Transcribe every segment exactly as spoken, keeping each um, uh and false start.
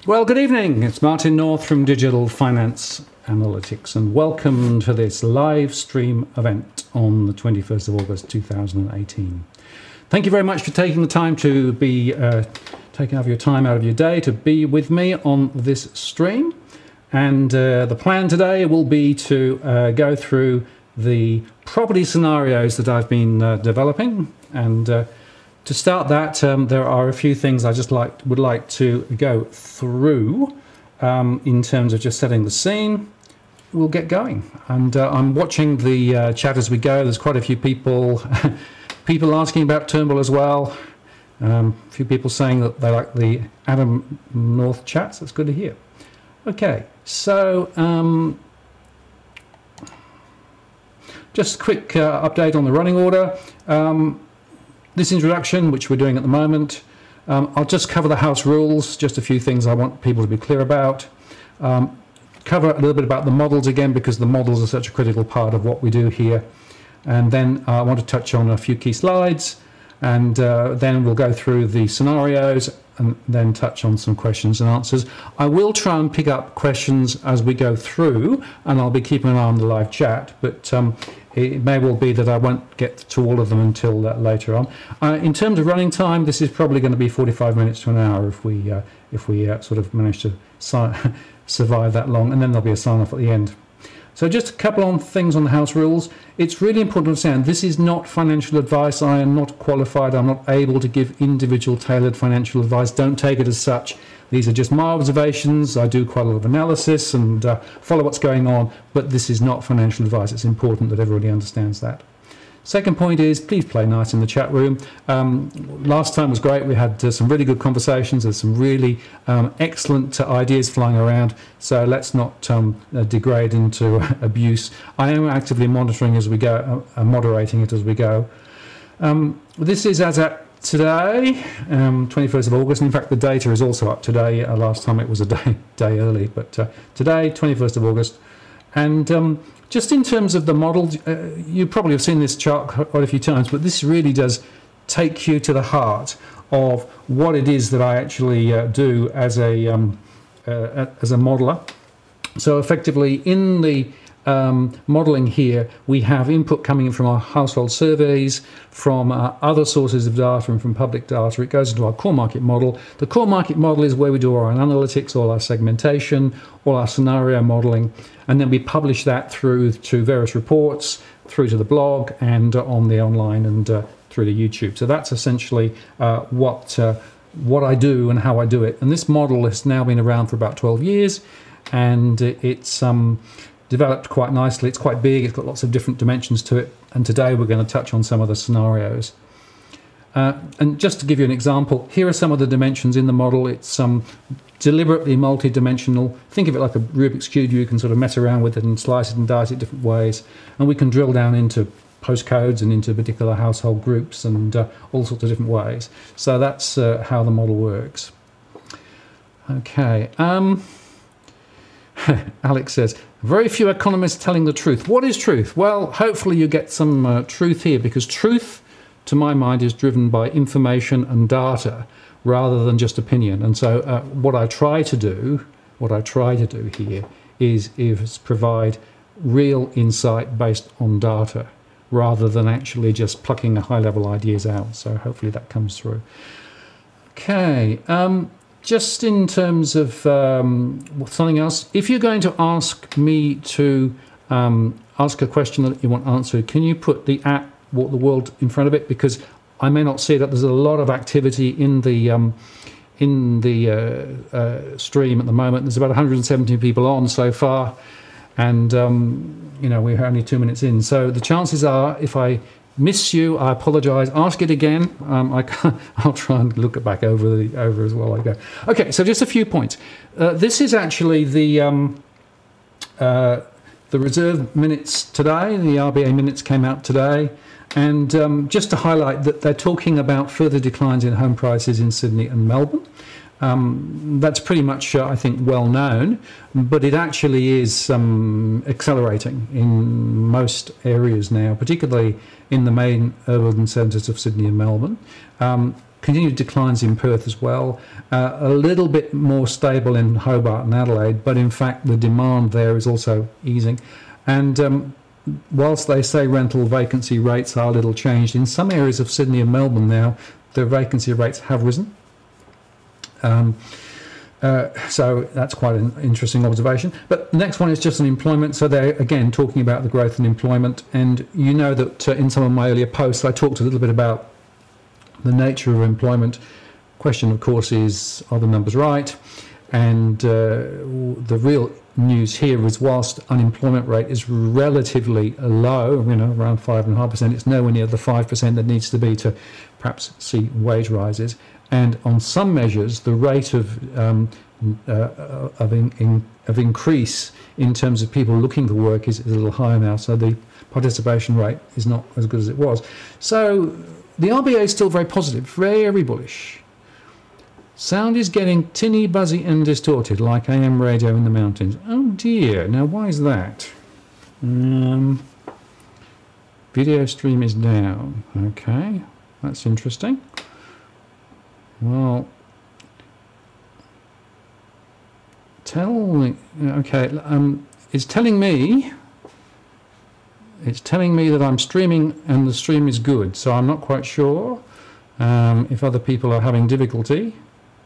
Well, good evening. It's Martin North from Digital Finance Analytics, and welcome to this live stream event on the twenty-first of August two thousand eighteen. Thank you very much for taking the time to be uh, taking out your time out of your day to be with me on this stream. And uh, the plan today will be to uh, go through the property scenarios that I've been uh, developing. And uh, to start that, um, there are a few things I just like would like to go through um, in terms of just setting the scene. We'll get going. And uh, I'm watching the uh, chat as we go. There's quite a few people people asking about Turnbull as well. Um, a few people saying that they like the Adam North chats. That's good to hear. Okay, so um, just a quick uh, update on the running order. Um, this introduction, which we're doing at the moment, um, I'll just cover the house rules, just a few things I want people to be clear about. Um, cover a little bit about the models again, because the models are such a critical part of what we do here. And then uh, I want to touch on a few key slides, and uh, then we'll go through the scenarios and then touch on some questions and answers. I will try and pick up questions as we go through, and I'll be keeping an eye on the live chat, but um, it may well be that I won't get to all of them until uh, later on. Uh, in terms of running time, this is probably going to be forty-five minutes to an hour if we uh, if we uh, sort of manage to si- survive that long, and then there'll be a sign-off at the end. So just a couple of things on the house rules. It's really important to understand this is not financial advice. I am not qualified. I'm not able to give individual tailored financial advice. Don't take it as such. These are just my observations. I do quite a lot of analysis and uh, follow what's going on, but this is not financial advice. It's important that everybody understands that. Second point is, please play nice in the chat room. Um, last time was great. We had uh, some really good conversations. There's some really um, excellent uh, ideas flying around. So let's not um, uh, degrade into abuse. I am actively monitoring as we go, uh, moderating it as we go. Um, this is as at today, um, twenty-first of August. In fact, the data is also up today. Uh, last time it was a day, day early, but uh, today, twenty-first of August. And um, just in terms of the model, uh, you probably have seen this chart quite a few times, but this really does take you to the heart of what it is that I actually uh, do as a um, uh, as a modeler. So effectively, in the um, modelling here, we have input coming in from our household surveys, from uh, other sources of data, and from public data. It goes into our core market model. The core market model is where we do our analytics, all our segmentation, all our scenario modelling, and then we publish that through to various reports, through to the blog, and uh, on the online, and uh, through to YouTube. So that's essentially uh, what uh, what I do and how I do it. And this model has now been around for about twelve years, and it's um, developed quite nicely. It's quite big. It's got lots of different dimensions to it. And today we're going to touch on some of the scenarios. Uh, and just to give you an example, here are some of the dimensions in the model. It's um, deliberately multi-dimensional. Think of it like a Rubik's Cube. You can sort of mess around with it and slice it and dice it different ways. And we can drill down into postcodes and into particular household groups and uh, all sorts of different ways. So that's uh, how the model works. Okay. Um, Alex says, very few economists telling the truth. What is truth? Well, hopefully you get some uh, truth here, because truth, to my mind, is driven by information and data rather than just opinion. And so uh, what I try to do, what I try to do here is, is provide real insight based on data rather than actually just plucking high-level ideas out. So hopefully that comes through. Okay. Um, Just in terms of um, something else, if you're going to ask me to um, ask a question that you want answered, can you put the at what the world in front of it? Because I may not see that. There's a lot of activity in the um, in the uh, uh, stream at the moment. There's about one hundred seventy people on so far, and um, you know we're only two minutes in. So the chances are, if I miss you, I apologise. Ask it again. Um, I can't, I'll try and look it back over the over as well. I go. Okay, so just a few points. Uh, this is actually the um, uh, the reserve minutes today. The R B A minutes came out today, and um, just to highlight that they're talking about further declines in home prices in Sydney and Melbourne. Um, that's pretty much, uh, I think, well known, but it actually is um, accelerating in most areas now, particularly in the main urban centres of Sydney and Melbourne. Um, continued declines in Perth as well, uh, a little bit more stable in Hobart and Adelaide, but in fact the demand there is also easing. And um, whilst they say rental vacancy rates are little changed, in some areas of Sydney and Melbourne now, the vacancy rates have risen. Um, uh, so that's quite an interesting observation. But the next one is just on employment. So they're, again, talking about the growth in employment. And you know that uh, in some of my earlier posts, I talked a little bit about the nature of employment. Question, of course, is, are the numbers right? And uh, the real news here is, whilst unemployment rate is relatively low, you know, around five point five percent, it's nowhere near the five percent that needs to be to perhaps see wage rises. And on some measures, the rate of um, uh, of, in, in, of increase in terms of people looking for work is, is a little higher now. So the participation rate is not as good as it was. So the R B A is still very positive, very bullish. Sound is getting tinny, buzzy and distorted like A M radio in the mountains. Oh dear, now why is that? Um, video stream is down. Okay, that's interesting. Well, tell me, okay, um, it's telling me, it's telling me that I'm streaming and the stream is good, so I'm not quite sure um, if other people are having difficulty.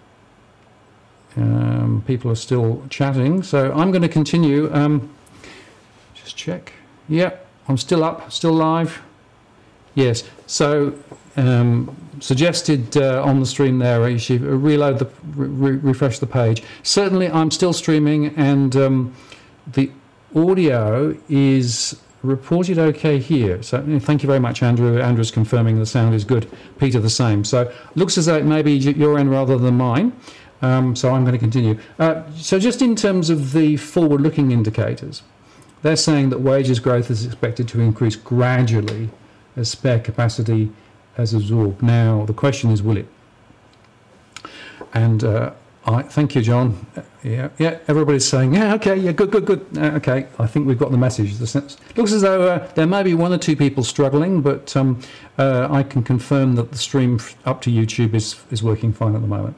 Um, people are still chatting, so I'm going to continue. Um, just check. Yep, I'm still up, still live. Yes, so um, suggested uh, on the stream there, you should reload the, re refresh the page. Certainly, I'm still streaming, and um, the audio is reported okay here. So thank you very much, Andrew. Andrew's confirming the sound is good. Peter, the same. So looks as though it may be your end rather than mine. Um, so I'm going to continue. Uh, so just in terms of the forward-looking indicators, they're saying that wages growth is expected to increase gradually as spare capacity is absorbed. Now, the question is, will it? And uh, I thank you, John. Uh, yeah, yeah. Everybody's saying, yeah, okay, yeah, good, good, good. Uh, okay, I think we've got the message. The sense, looks as though uh, there may be one or two people struggling, but um, uh, I can confirm that the stream up to YouTube is is working fine at the moment.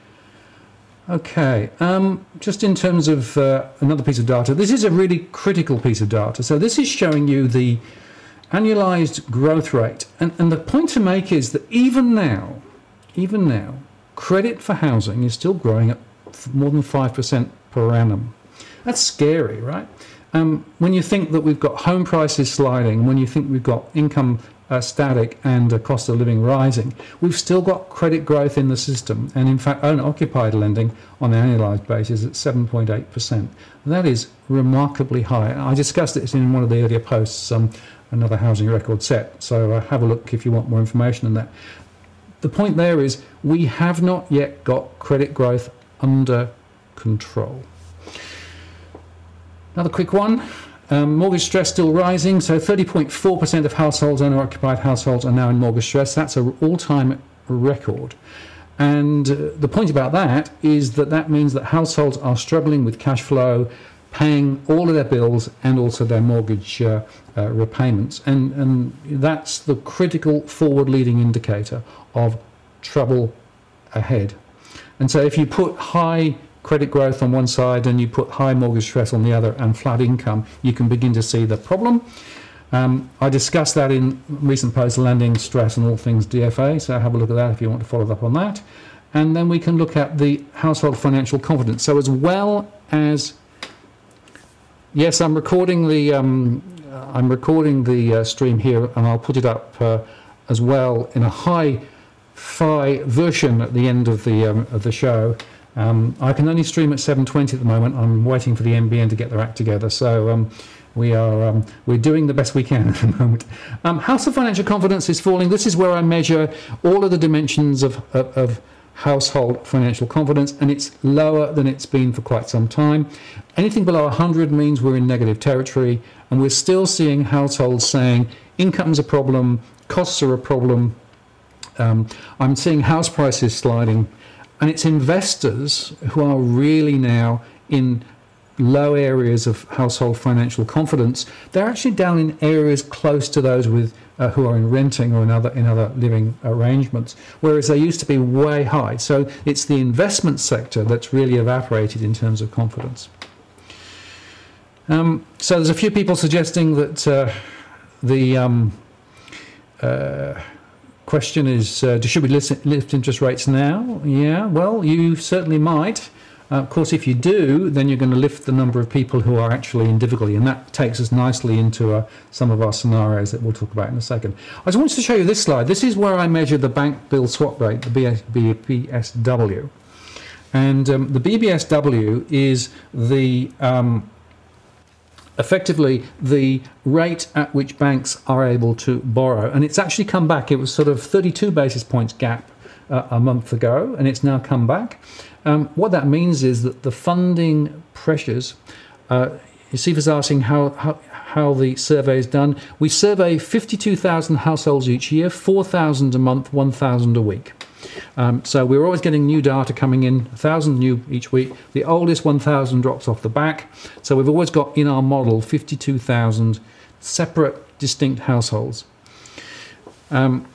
Okay, um, just in terms of uh, another piece of data, this is a really critical piece of data. So this is showing you the annualized growth rate. And, and the point to make is that even now, even now, credit for housing is still growing at more than five percent per annum. That's scary, right? Um, when you think that we've got home prices sliding, when you think we've got income Uh, static and uh, cost of living rising, we've still got credit growth in the system, and in fact owner-occupied lending on an annualised basis at seven point eight percent. That is remarkably high. I discussed it in one of the earlier posts, um, another housing record set, so uh, have a look if you want more information on that. The point there is we have not yet got credit growth under control. Another quick one. Um, mortgage stress still rising, so thirty point four percent of households, owner-occupied households, are now in mortgage stress. That's an all-time record. And uh, the point about that is that that means that households are struggling with cash flow, paying all of their bills and also their mortgage uh, uh, repayments. And, and that's the critical forward-leading indicator of trouble ahead. And so if you put high credit growth on one side and you put high mortgage stress on the other and flat income, you can begin to see the problem. Um, I discussed that in recent posts, lending, stress and all things D F A, so have a look at that if you want to follow up on that. And then we can look at the household financial confidence. So as well as, yes, I'm recording the, um, I'm recording the uh, stream here, and I'll put it up uh, as well in a hi-fi version at the end of the, um, of the show. Um, I can only stream at seven twenty at the moment. I'm waiting for the N B N to get their act together. So um, we are um, we're doing the best we can at the moment. Um, household financial confidence is falling. This is where I measure all of the dimensions of, of, of household financial confidence, and it's lower than it's been for quite some time. Anything below one hundred means we're in negative territory, and we're still seeing households saying income's a problem, costs are a problem. Um, I'm seeing house prices sliding. And it's investors who are really now in low areas of household financial confidence, they're actually down in areas close to those with uh, who are in renting or in other in other living arrangements, whereas they used to be way high. So it's the investment sector that's really evaporated in terms of confidence. Um, so there's a few people suggesting that uh, the um, uh, question is, uh, should we lift, lift interest rates now? Yeah, well, you certainly might. Uh, of course, if you do, then you're going to lift the number of people who are actually in difficulty, and that takes us nicely into uh, some of our scenarios that we'll talk about in a second. I just wanted to show you this slide. This is where I measure the bank bill swap rate, the B B S W. And um, the B B S W is the um, effectively the rate at which banks are able to borrow. And it's actually come back. It was sort of thirty-two basis points gap uh, a month ago, and it's now come back. Um, what that means is that the funding pressures, uh, you see, was asking how, how how the survey is done. We survey fifty-two thousand households each year, four thousand a month, one thousand a week. Um, so we're always getting new data coming in, one thousand new each week. The oldest one thousand drops off the back. So we've always got in our model fifty-two thousand separate, distinct households. Um,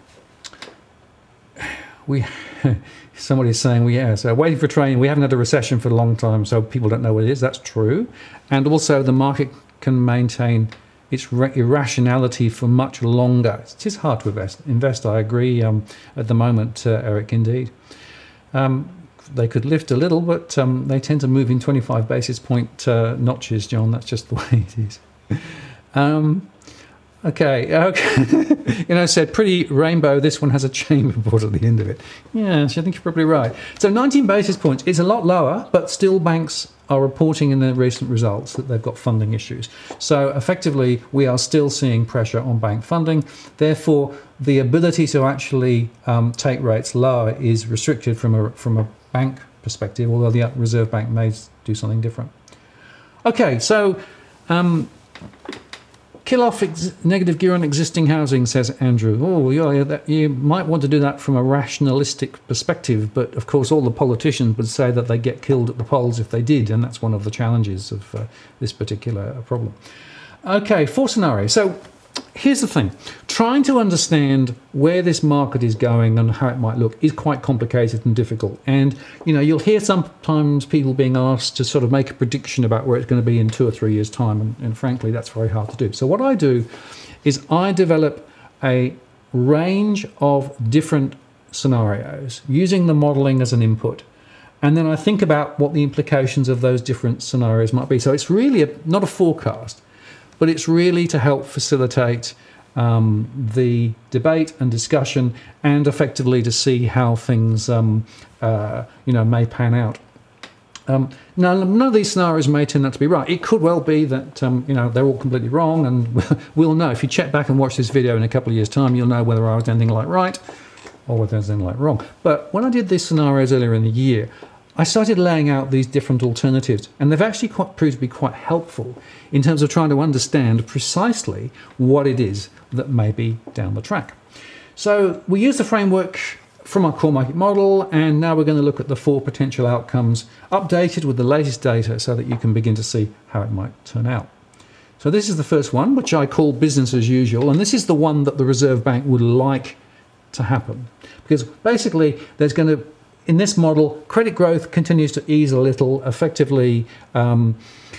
we... Somebody's saying, well, yeah, so waiting for training. We haven't had a recession for a long time, so people don't know what it is. That's true. And also the market can maintain its re- irrationality for much longer. It is hard to invest, invest I agree, um, at the moment, uh, Eric, indeed. Um, they could lift a little, but um, they tend to move in twenty-five basis point uh, notches, John. That's just the way it is. Um, Okay, okay. You know, said pretty rainbow. This one has a chamber board at the end of it. Yes, I think you're probably right. So nineteen basis points is a lot lower, but still banks are reporting in their recent results that they've got funding issues. So effectively, we are still seeing pressure on bank funding. Therefore, the ability to actually um, take rates lower is restricted from a from a bank perspective, although the Reserve Bank may do something different. Okay, so. Um, Kill off ex- negative gear on existing housing, says Andrew. Oh, yeah, that, you might want to do that from a rationalistic perspective, but of course all the politicians would say that they get killed at the polls if they did, and that's one of the challenges of uh, this particular problem. Okay, fourth scenario. So here's the thing. Trying to understand where this market is going and how it might look is quite complicated and difficult. And, you know, you'll hear sometimes people being asked to sort of make a prediction about where it's going to be in two or three years' time. And, and frankly, that's very hard to do. So what I do is I develop a range of different scenarios using the modelling as an input. And then I think about what the implications of those different scenarios might be. So it's really a, not a forecast, but it's really to help facilitate um, the debate and discussion, and effectively to see how things, um, uh, you know, may pan out. Um, now, none of these scenarios may turn out to be right. It could well be that, um, you know, they're all completely wrong, and we'll know. If you check back and watch this video in a couple of years' time, you'll know whether I was anything like right or whether I was anything like wrong. But when I did these scenarios earlier in the year, I started laying out these different alternatives, and they've actually quite, proved to be quite helpful in terms of trying to understand precisely what it is that may be down the track. So we use the framework from our core market model, and now we're going to look at the four potential outcomes updated with the latest data so that you can begin to see how it might turn out. So this is the first one, which I call business as usual, and this is the one that the Reserve Bank would like to happen. Because basically there's going to In this model, credit growth continues to ease a little. Effectively, um,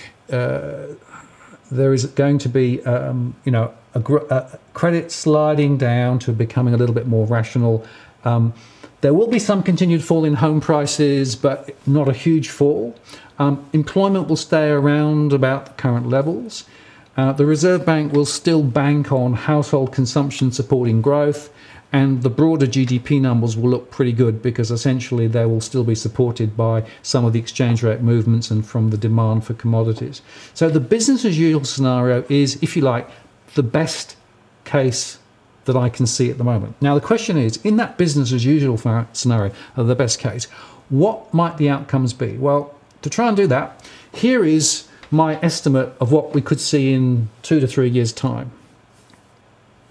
uh, there is going to be, um, you know, a, gr- a credit sliding down to becoming a little bit more rational. Um, there will be some continued fall in home prices, but not a huge fall. Um, employment will stay around about the current levels. Uh, the Reserve Bank will still bank on household consumption supporting growth. And the broader G D P numbers will look pretty good because essentially they will still be supported by some of the exchange rate movements and from the demand for commodities. So the business as usual scenario is, if you like, the best case that I can see at the moment. Now the question is, in that business as usual scenario, uh, the best case, what might the outcomes be? Well, to try and do that, here is my estimate of what we could see in two to three years' time.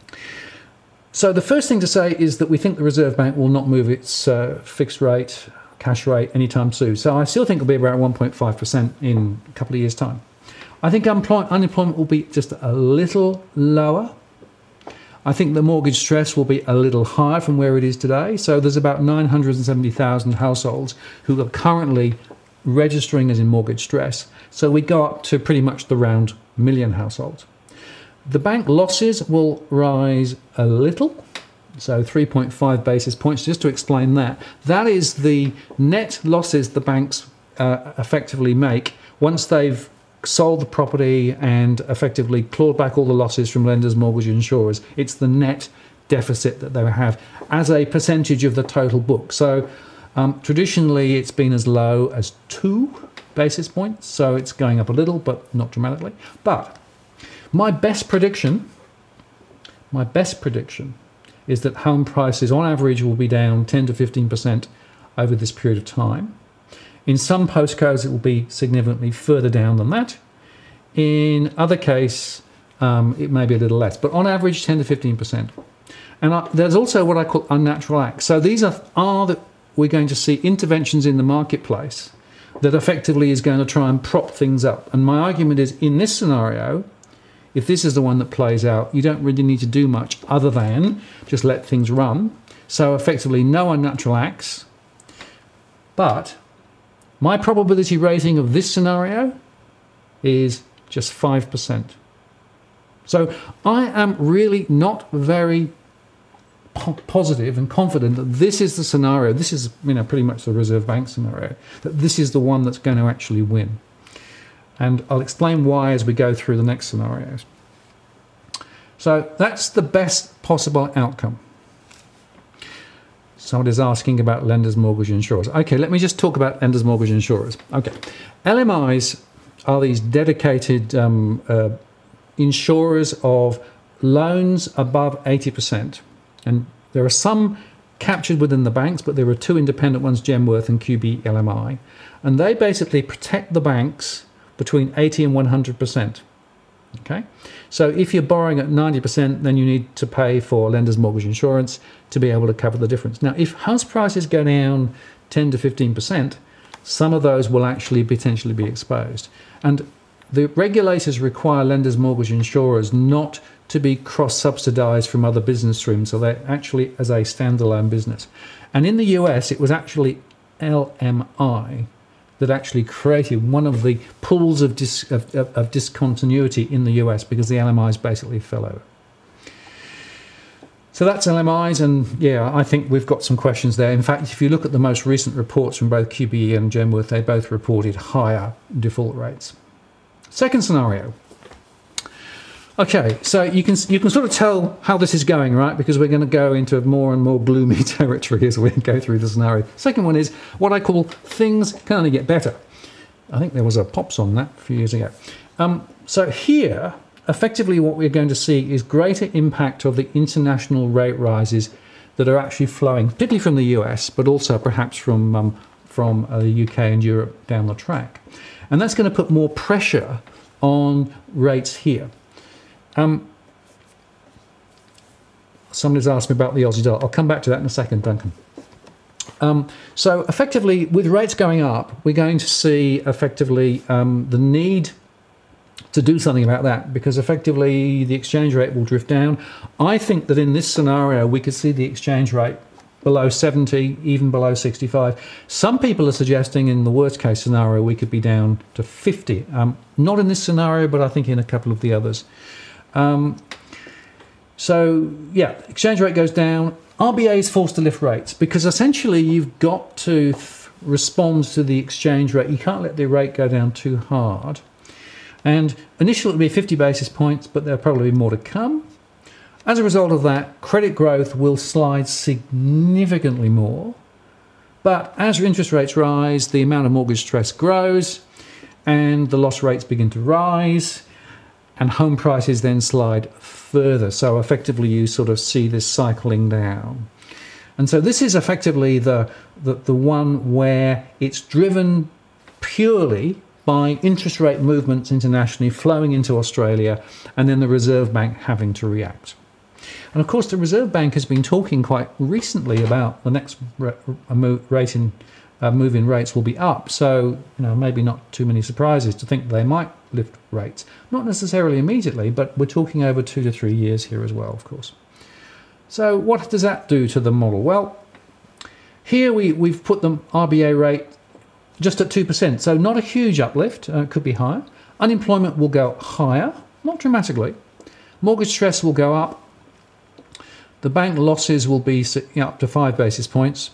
So the first thing to say is that we think the Reserve Bank will not move its uh, fixed rate cash rate anytime soon. So I still think it'll be around one point five percent in a couple of years' time. I think unemployment will be just a little lower. I think the mortgage stress will be a little higher from where it is today. So there's about nine hundred seventy thousand households who are currently registering as in mortgage stress. So we go up to pretty much the round million households. The bank losses will rise a little. So three point five basis points, just to explain that. That is the net losses the banks uh, effectively make once they've sold the property and effectively clawed back all the losses from lenders, mortgage insurers. It's the net deficit that they have as a percentage of the total book. So um, traditionally it's been as low as two basis points, so it's going up a little, but not dramatically. But my best prediction, my best prediction is that home prices on average will be down ten to fifteen percent over this period of time. In some postcodes, it will be significantly further down than that. In other cases, um, it may be a little less, but on average, ten to fifteen percent. And I, there's also what I call unnatural acts. So these are, are that we're going to see interventions in the marketplace that effectively is going to try and prop things up. And my argument is, in this scenario, if this is the one that plays out, you don't really need to do much other than just let things run. So effectively, no unnatural acts. But my probability rating of this scenario is just five percent. So I am really not very po- positive and confident that this is the scenario, this is, you know, pretty much the Reserve Bank scenario, that this is the one that's going to actually win. And I'll explain why as we go through the next scenarios. So that's the best possible outcome. Somebody's asking about lenders, mortgage insurers. Okay, let me just talk about lenders, mortgage insurers. Okay, L M Is are these dedicated um, uh, insurers of loans above eighty percent. And there are some captured within the banks, but there are two independent ones, Genworth and Q B L M I. And they basically protect the banks between eighty and one hundred percent. Okay, so if you're borrowing at ninety percent, then you need to pay for lender's mortgage insurance to be able to cover the difference. Now, if house prices go down ten to fifteen percent, some of those will actually potentially be exposed. And the regulators require lenders mortgage insurers not to be cross-subsidized from other business streams, so they're actually as a standalone business. And in the U S, it was actually L M I that actually created one of the pools of, dis, of, of, of discontinuity in the U S, because the L M Is basically fell over. So that's L M Is, and yeah, I think we've got some questions there. In fact, if you look at the most recent reports from both Q B E and Genworth, they both reported higher default rates. Second scenario. Okay, so you can you can sort of tell how this is going, right? Because we're going to go into more and more gloomy territory as we go through the scenario. Second one is what I call things can only get better. I think there was a pops on that a few years ago. Um, so here, effectively what we're going to see is greater impact of the international rate rises that are actually flowing, particularly from the U S, but also perhaps from, um, from uh, the U K and Europe down the track. And that's going to put more pressure on rates here. Um, somebody's asked me about the Aussie dollar. I'll come back to that in a second, Duncan. Um, so effectively, with rates going up, we're going to see effectively um, the need to do something about that, because effectively the exchange rate will drift down. I think that in this scenario, we could see the exchange rate below seventy, even below sixty-five. Some people are suggesting in the worst case scenario, we could be down to fifty. Um, not in this scenario, but I think in a couple of the others. Um, so, yeah, exchange rate goes down. R B A is forced to lift rates because essentially you've got to th- respond to the exchange rate. You can't let the rate go down too hard. And initially it'll be fifty basis points, but there'll probably be more to come. As a result of that, credit growth will slide significantly more. But as interest rates rise, the amount of mortgage stress grows and the loss rates begin to rise. And home prices then slide further. So effectively you sort of see this cycling down. And so this is effectively the, the, the one where it's driven purely by interest rate movements internationally flowing into Australia, and then the Reserve Bank having to react. And of course the Reserve Bank has been talking quite recently about the next rate in uh, move in rates will be up. So, you know, maybe not too many surprises to think they might lift rates. Not necessarily immediately, but we're talking over two to three years here as well, of course. So what does that do to the model? Well, here we, we've put the R B A rate just at two percent, so not a huge uplift, uh, could be higher. Unemployment will go higher, not dramatically. Mortgage stress will go up. The bank losses will be up to five basis points.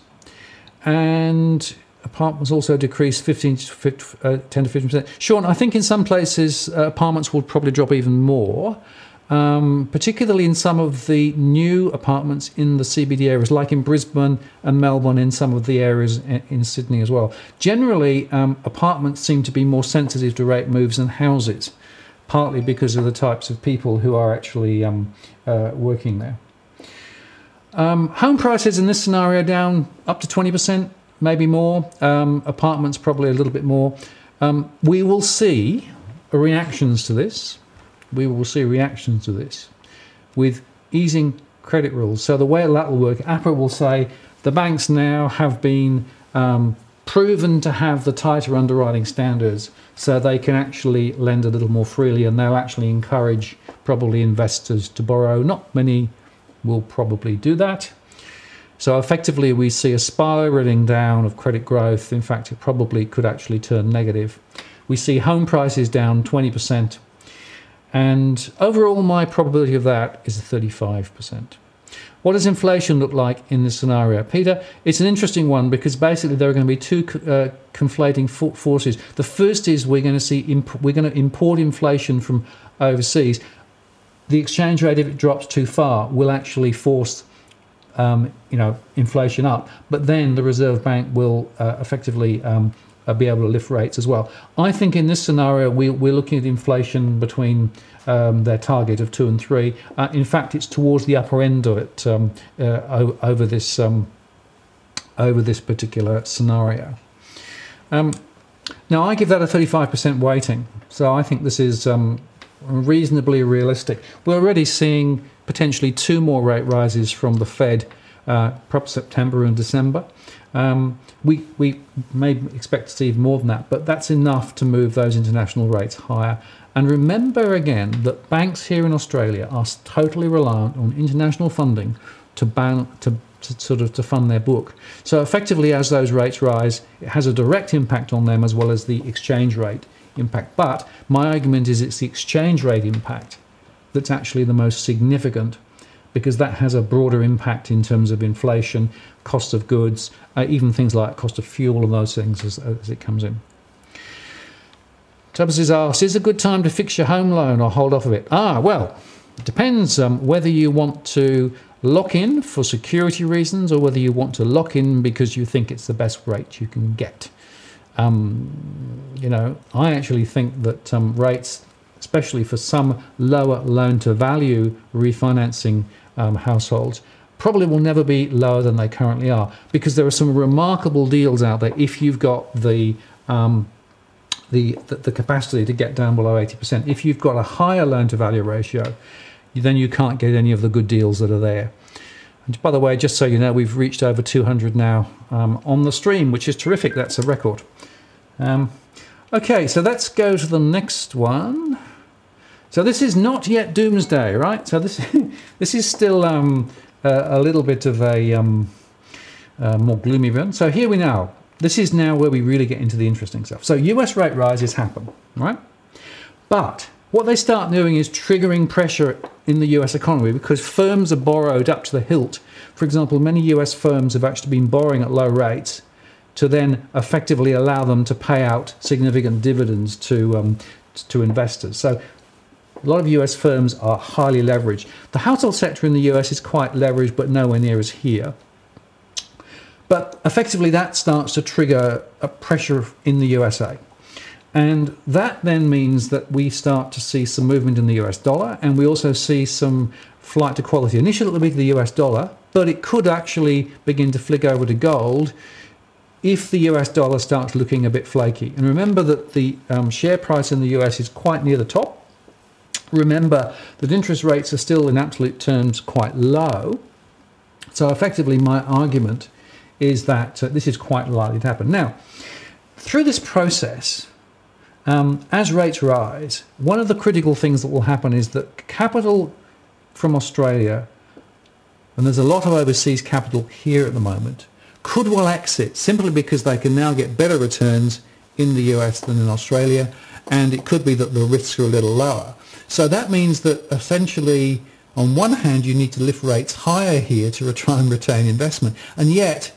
And apartments also decrease fifteen to fifty, uh, ten to fifteen percent. Sean, I think in some places uh, apartments will probably drop even more. Um, particularly in some of the new apartments in the C B D areas, like in Brisbane and Melbourne, in some of the areas in, in Sydney as well. Generally, um, apartments seem to be more sensitive to rate moves than houses, partly because of the types of people who are actually um, uh, working there. Um, home prices in this scenario down up to twenty percent, maybe more. Um, apartments probably a little bit more. Um, we will see reactions to this. We will see reactions to this with easing credit rules. So the way that will work, A P R A will say the banks now have been um, proven to have the tighter underwriting standards, so they can actually lend a little more freely, and they'll actually encourage probably investors to borrow. Not many will probably do that. So effectively we see a spiralling down of credit growth. In fact, it probably could actually turn negative. We see home prices down twenty percent. And overall, my probability of that is thirty-five percent. What does inflation look like in this scenario? Peter, it's an interesting one because basically there are going to be two uh, conflating forces. The first is we're going to see imp- we're going to import inflation from overseas. The exchange rate, if it drops too far, will actually force um, you know, inflation up. But then the Reserve Bank will uh, effectively um, Uh, be able to lift rates as well. I think in this scenario we, we're looking at inflation between um, their target of two and three. Uh, in fact, it's towards the upper end of it um, uh, o- over this um, over this particular scenario. Um, now I give that a thirty-five percent weighting, so I think this is um, reasonably realistic. We're already seeing potentially two more rate rises from the Fed, uh, perhaps September and December. Um, we we may expect to see more than that, but that's enough to move those international rates higher. And remember again that banks here in Australia are totally reliant on international funding to ban to, to sort of to fund their book. So effectively, as those rates rise, it has a direct impact on them as well as the exchange rate impact. But my argument is it's the exchange rate impact that's actually the most significant, because that has a broader impact in terms of inflation, cost of goods, uh, even things like cost of fuel and those things as, as it comes in. Tubbs has asked, is it a good time to fix your home loan or hold off of it? Ah, well, it depends um, whether you want to lock in for security reasons or whether you want to lock in because you think it's the best rate you can get. Um, you know, I actually think that um, rates, especially for some lower loan-to-value refinancing um, households, probably will never be lower than they currently are, because there are some remarkable deals out there if you've got the um, the, the the capacity to get down below eighty percent. If you've got a higher loan-to-value ratio, then you can't get any of the good deals that are there. And by the way, just so you know, we've reached over two hundred now um, on the stream, which is terrific. That's a record. Um, okay, so let's go to the next one. So this is not yet doomsday, right? So this this is still um, a, a little bit of a um, uh, more gloomy one. So here we now. This is now where we really get into the interesting stuff. So U S rate rises happen, right? But what they start doing is triggering pressure in the U S economy, because firms are borrowed up to the hilt. For example, many U S firms have actually been borrowing at low rates to then effectively allow them to pay out significant dividends to um, to investors. So a lot of U S firms are highly leveraged. The household sector in the U S is quite leveraged, but nowhere near as here. But effectively that starts to trigger a pressure in the U S A. And that then means that we start to see some movement in the U S dollar, and we also see some flight to quality. Initially it'll be the U S dollar, but it could actually begin to flick over to gold if the U S dollar starts looking a bit flaky. And remember that the um, share price in the U S is quite near the top. Remember that interest rates are still in absolute terms quite low. So effectively my argument is that uh, this is quite likely to happen. Now, through this process, um, as rates rise, one of the critical things that will happen is that capital from Australia, and there's a lot of overseas capital here at the moment, could well exit simply because they can now get better returns in the U S than in Australia, and it could be that the risks are a little lower. So that means that essentially, on one hand, you need to lift rates higher here to try and retain investment, and yet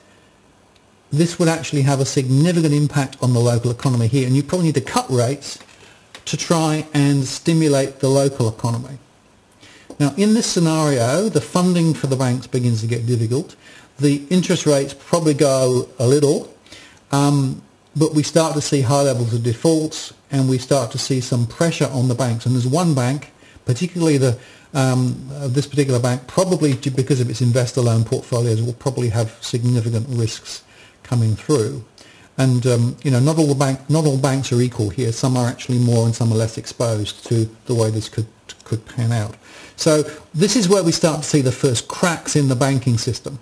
this would actually have a significant impact on the local economy here, and you probably need to cut rates to try and stimulate the local economy. Now, in this scenario, the funding for the banks begins to get difficult. The interest rates probably go a little, um, but we start to see high levels of defaults, and we start to see some pressure on the banks. And there's one bank, particularly the um, uh, this particular bank, probably because of its investor loan portfolios, will probably have significant risks coming through. And um, you know, not all the bank, not all banks are equal here. Some are actually more, and some are less exposed to the way this could could pan out. So this is where we start to see the first cracks in the banking system.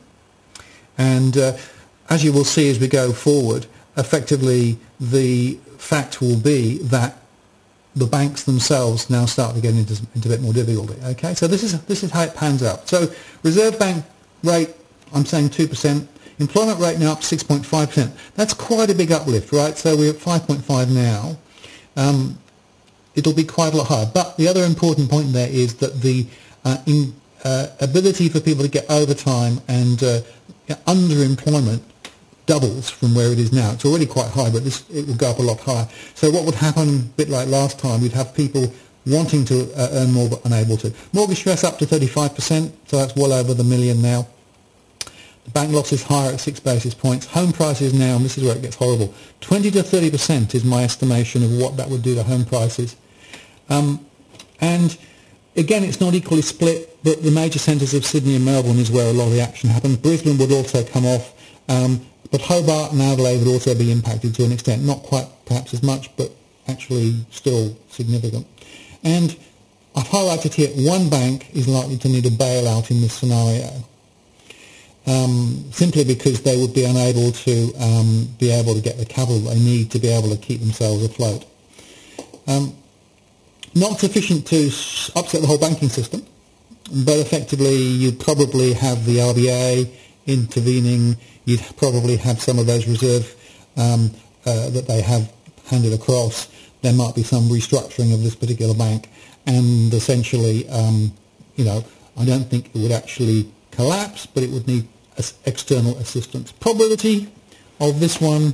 And uh, as you will see as we go forward, effectively the fact will be that the banks themselves now start to get into, into a bit more difficulty. Okay, so this is this is how it pans out. So Reserve Bank rate, I'm saying two percent. Employment rate now up six point five percent. That's quite a big uplift, right? So we're at five point five now. Um, it'll be quite a lot higher. But the other important point there is that the uh, in, uh, ability for people to get overtime and uh, underemployment doubles from where it is now. It's already quite high, but this, it will go up a lot higher. So what would happen, a bit like last time, we'd have people wanting to uh, earn more but unable to. Mortgage stress up to thirty-five percent, so that's well over the million now. The bank loss is higher at six basis points. Home prices now, and this is where it gets horrible, twenty to thirty percent is my estimation of what that would do to home prices. Um, and again, it's not equally split, but the major centres of Sydney and Melbourne is where a lot of the action happens. Brisbane would also come off, um, but Hobart and Adelaide would also be impacted to an extent. Not quite perhaps as much, but actually still significant. And I've highlighted here, one bank is likely to need a bailout in this scenario. Um, simply because they would be unable to um, be able to get the capital they need to be able to keep themselves afloat. Um, not sufficient to upset the whole banking system, but effectively you'd probably have the R B A intervening, you'd probably have some of those reserve um, uh, that they have handed across. There might be some restructuring of this particular bank, and essentially, um, you know, I don't think it would actually collapse, but it would need external assistance. Probability of this one,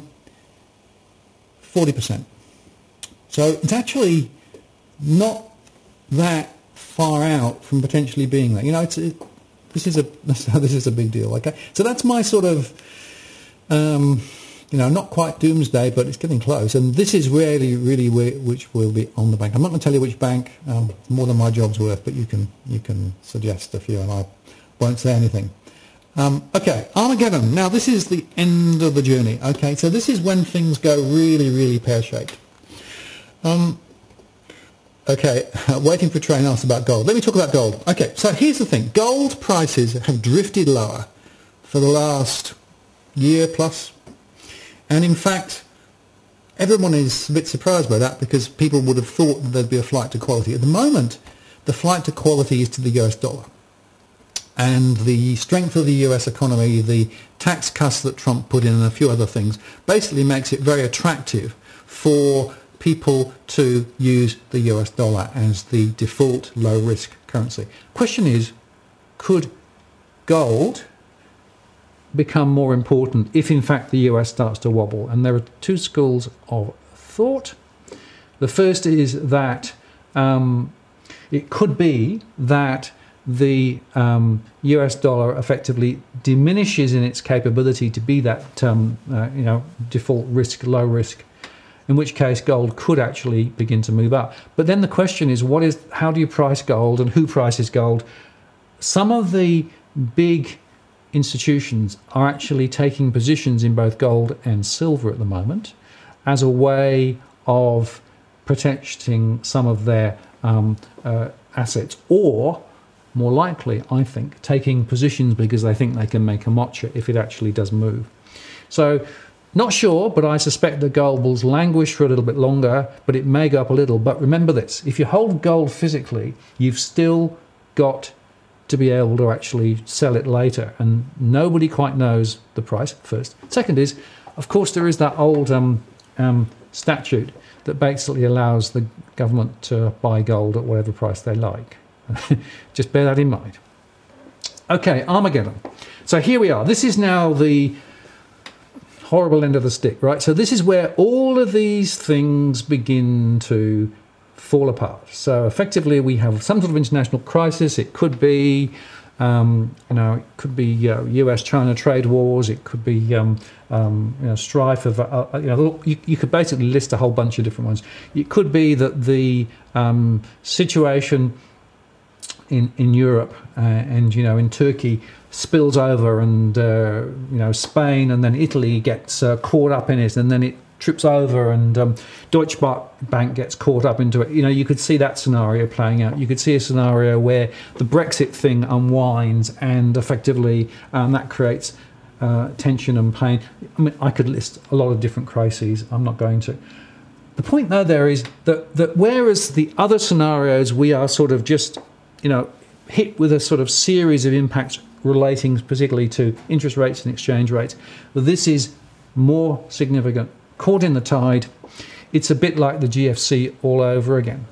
forty percent. So it's actually not that far out from potentially being there. You know, it's it, this is a this is a big deal. Okay, so that's my sort of um, you know, not quite doomsday, but it's getting close. And this is really, really where, which will be on the bank. I'm not going to tell you which bank. Um, more than my job's worth, but you can you can suggest a few, and I won't say anything. Um, okay, Armageddon. Now, this is the end of the journey. Okay, so this is when things go really, really pear-shaped. Um, okay, waiting for train asks about gold. Let me talk about gold. Okay, so here's the thing. Gold prices have drifted lower for the last year plus. And in fact, everyone is a bit surprised by that because people would have thought that there'd be a flight to quality. At the moment, the flight to quality is to the U S dollar. And the strength of the U S economy, the tax cuts that Trump put in and a few other things, basically makes it very attractive for people to use the U S dollar as the default low-risk currency. Question is, could gold become more important if in fact the U S starts to wobble? And there are two schools of thought. The first is that um, it could be that the um, U S dollar effectively diminishes in its capability to be that um, uh, you know, default risk, low risk, in which case gold could actually begin to move up. But then the question is, what is, how do you price gold and who prices gold? Some of the big institutions are actually taking positions in both gold and silver at the moment as a way of protecting some of their um, uh, assets, or more likely, I think, taking positions because they think they can make a motcha if it actually does move. So, not sure, but I suspect the gold will languish for a little bit longer, but it may go up a little. But remember this, if you hold gold physically, you've still got to be able to actually sell it later, and nobody quite knows the price, first. Second is, of course, there is that old um, um, statute that basically allows the government to buy gold at whatever price they like. Just bear that in mind. Okay, Armageddon. So here we are. This is now the horrible end of the stick, right? So this is where all of these things begin to fall apart. So effectively we have some sort of international crisis. It could be, um, you know, it could be uh, U S China trade wars. It could be, um, um, you know, strife of, uh, you know, you, you could basically list a whole bunch of different ones. It could be that the um, situation in in Europe uh, and, you know, in Turkey spills over, and uh, you know, Spain and then Italy gets uh, caught up in it, and then it trips over, and um, Deutsche Bank gets caught up into it. You know, you could see that scenario playing out. You could see a scenario where the Brexit thing unwinds, and effectively um, that creates uh, tension and pain. I mean, I could list a lot of different crises. I'm not going to. The point though there is that that whereas the other scenarios we are sort of just, you know, hit with a sort of series of impacts relating particularly to interest rates and exchange rates, this is more significant. Caught in the tide. It's a bit like the G F C all over again.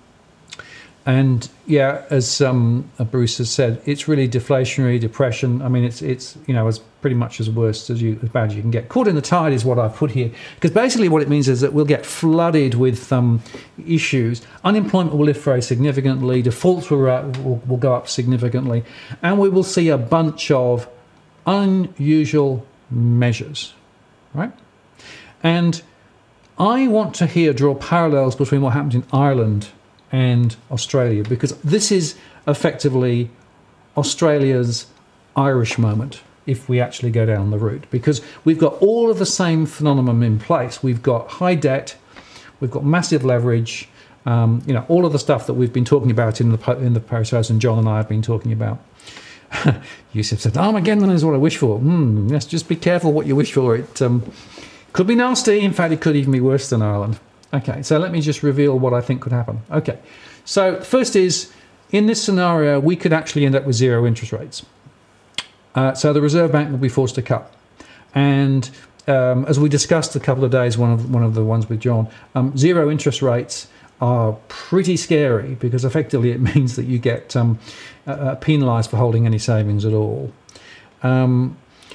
And yeah, as um, Bruce has said, it's really deflationary, depression. I mean, it's it's you know, as pretty much as worst as you as bad as you can get. Caught in the tide is what I've put here, because basically what it means is that we'll get flooded with um, issues. Unemployment will lift very significantly. Defaults will, uh, will will go up significantly, and we will see a bunch of unusual measures, right? And I want to here draw parallels between what happened in Ireland and Australia, because this is effectively Australia's Irish moment, if we actually go down the route, because we've got all of the same phenomenon in place. We've got high debt, we've got massive leverage, um, you know, all of the stuff that we've been talking about in the in the Paris House, and John and I have been talking about. Yusuf said, Armageddon is what I wish for. Hmm, yes, just be careful what you wish for. It um, could be nasty. In fact, it could even be worse than Ireland. Okay, so let me just reveal what I think could happen. Okay, so first is, in this scenario, we could actually end up with zero interest rates. Uh, so the Reserve Bank will be forced to cut. And um, as we discussed a couple of days, one of one of the ones with John, um, zero interest rates are pretty scary, because effectively it means that you get um, uh, penalised for holding any savings at all. Um,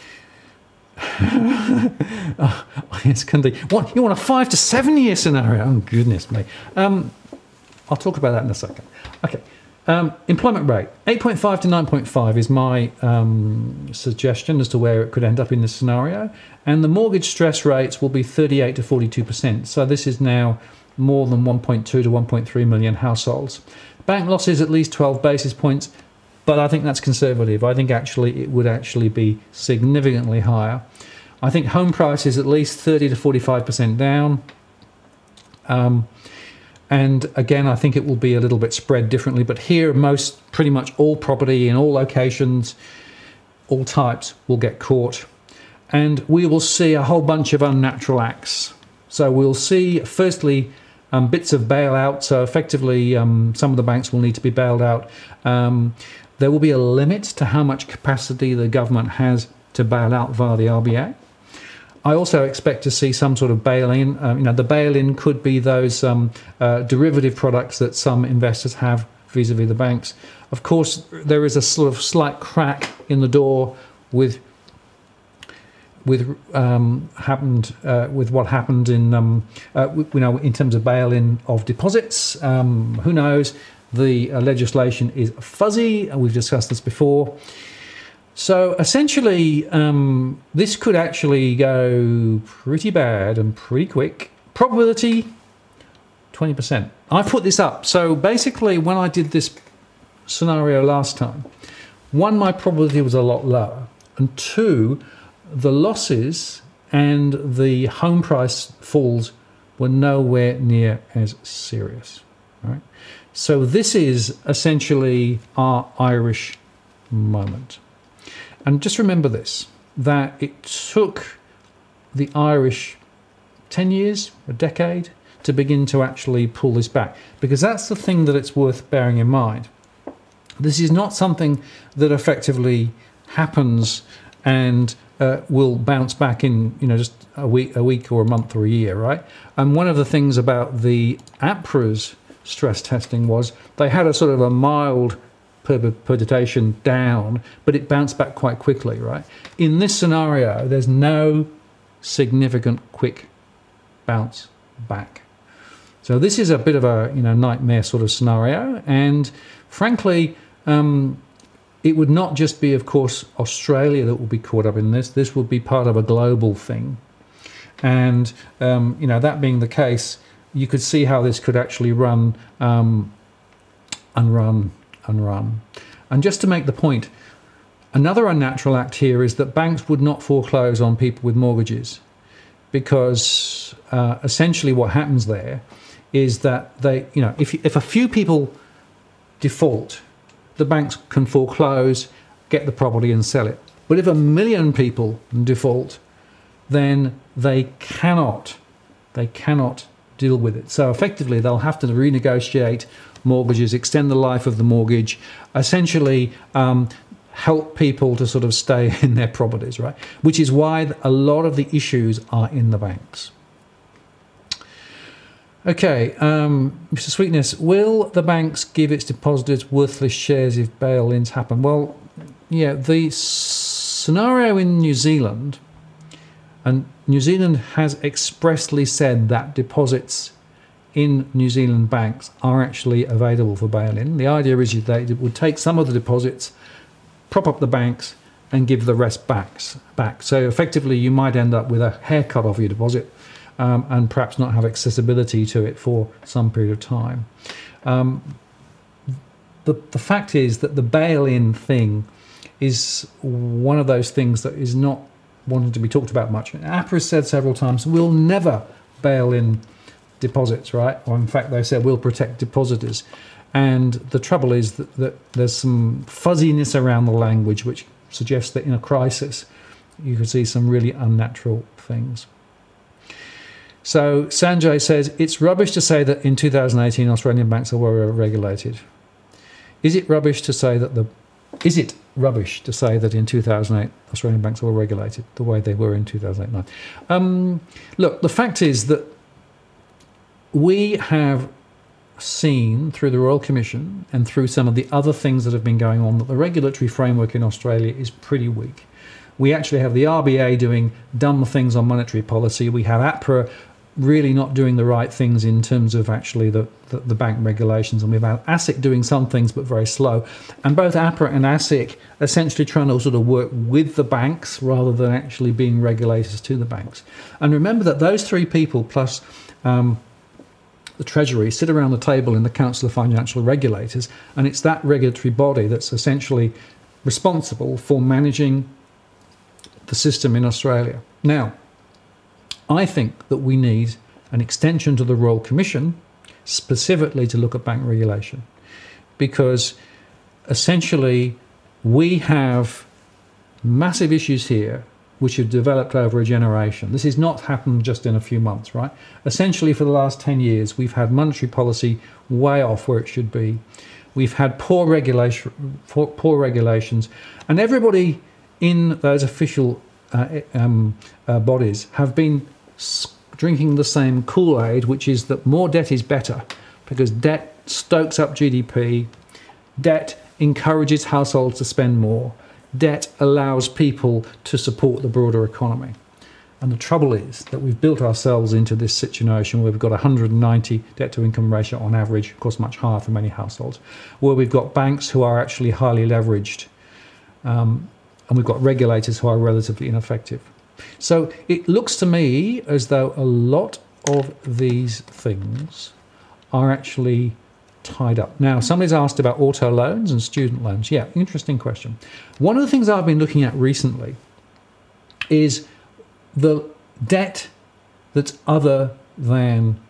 oh, yes, can they, what, you want a five to seven year scenario? Oh, goodness me. Um, I'll talk about that in a second. Okay. Um, employment rate, eight point five to nine point five is my um, suggestion as to where it could end up in this scenario. And the mortgage stress rates will be thirty-eight to forty-two percent. So this is now more than one point two to one point three million households. Bank losses at least twelve basis points. But I think that's conservative. I think actually it would actually be significantly higher. I think home prices at least thirty to forty-five percent down. Um, and again, I think it will be a little bit spread differently. But here, most, pretty much all property in all locations, all types will get caught. And we will see a whole bunch of unnatural acts. So we'll see, firstly, um, bits of bailout. So effectively, um, some of the banks will need to be bailed out. Um, There will be a limit to how much capacity the government has to bail out via the R B A. I also expect to see some sort of bail-in. Um, you know, the bail-in could be those um, uh, derivative products that some investors have vis-a-vis the banks. Of course, there is a sort of slight crack in the door with with um, happened uh, with what happened in um, uh, you know, in terms of bail-in of deposits. Um, who knows? The uh, legislation is fuzzy, and we've discussed this before. So essentially, um, this could actually go pretty bad and pretty quick. Probability, twenty percent. I put this up. So basically, when I did this scenario last time, one, my probability was a lot lower. And two, the losses and the home price falls were nowhere near as serious. Right? So this is essentially our Irish moment. And just remember this, that it took the Irish ten years, a decade, to begin to actually pull this back. Because that's the thing that it's worth bearing in mind. This is not something that effectively happens and uh, will bounce back in, you know, just a week, a week or a month or a year, right? And one of the things about the APRA's stress testing was they had a sort of a mild perturbation down, but it bounced back quite quickly, right? In this scenario, there's no significant quick bounce back. So this is a bit of a, you know, nightmare sort of scenario, and frankly, um, it would not just be, of course, Australia that will be caught up in this. This will be part of a global thing, and um, you know, that being the case, you could see how this could actually run um, and run and run. And just to make the point, another unnatural act here is that banks would not foreclose on people with mortgages, because uh, essentially what happens there is that they, you know, if if a few people default, the banks can foreclose, get the property and sell it. But if a million people default, then they cannot, they cannot deal with it. So effectively, they'll have to renegotiate mortgages, extend the life of the mortgage, essentially um, help people to sort of stay in their properties, right? Which is why a lot of the issues are in the banks. Okay, um, Mister Sweetness, will the banks give its depositors worthless shares if bail-ins happen? Well, yeah, the scenario in New Zealand, and New Zealand has expressly said that deposits in New Zealand banks are actually available for bail-in. The idea is that it would take some of the deposits, prop up the banks, and give the rest backs, back. So effectively, you might end up with a haircut of your deposit, Um, and perhaps not have accessibility to it for some period of time. Um, the, the fact is that the bail-in thing is one of those things that is not wanted to be talked about much. APRA has said several times, we'll never bail in deposits, right? Or in fact, they said we'll protect depositors. And the trouble is that, that there's some fuzziness around the language which suggests that in a crisis, you could see some really unnatural things. So Sanjay says, it's rubbish to say that in two thousand eighteen Australian banks are well regulated. Is it rubbish to say that the is it rubbish to say that in two thousand eight Australian banks are well regulated the way they were in two thousand eight nine? Um, look, the fact is that we have seen through the Royal Commission and through some of the other things that have been going on that the regulatory framework in Australia is pretty weak. We actually have the R B A doing dumb things on monetary policy. We have APRA really not doing the right things in terms of actually the, the, the bank regulations. And we've had ASIC doing some things but very slow. And both APRA and ASIC essentially trying to sort of work with the banks rather than actually being regulators to the banks. And remember that those three people plus um, the Treasury sit around the table in the Council of Financial Regulators, and it's that regulatory body that's essentially responsible for managing the system in Australia. Now, I think that we need an extension to the Royal Commission specifically to look at bank regulation, because essentially we have massive issues here which have developed over a generation. This has not happened just in a few months, right? Essentially for the last ten years, we've had monetary policy way off where it should be. We've had poor regulation, poor, poor regulations, and everybody in those official uh, um, uh, bodies have been drinking the same Kool-Aid, which is that more debt is better, because debt stokes up G D P, debt encourages households to spend more, debt allows people to support the broader economy. And the trouble is that we've built ourselves into this situation where we've got one hundred ninety debt-to-income ratio on average, of course much higher for many households, where we've got banks who are actually highly leveraged, um, and we've got regulators who are relatively ineffective. So it looks to me as though a lot of these things are actually tied up. Now, somebody's asked about auto loans and student loans. Yeah, interesting question. One of the things I've been looking at recently is the debt that's other than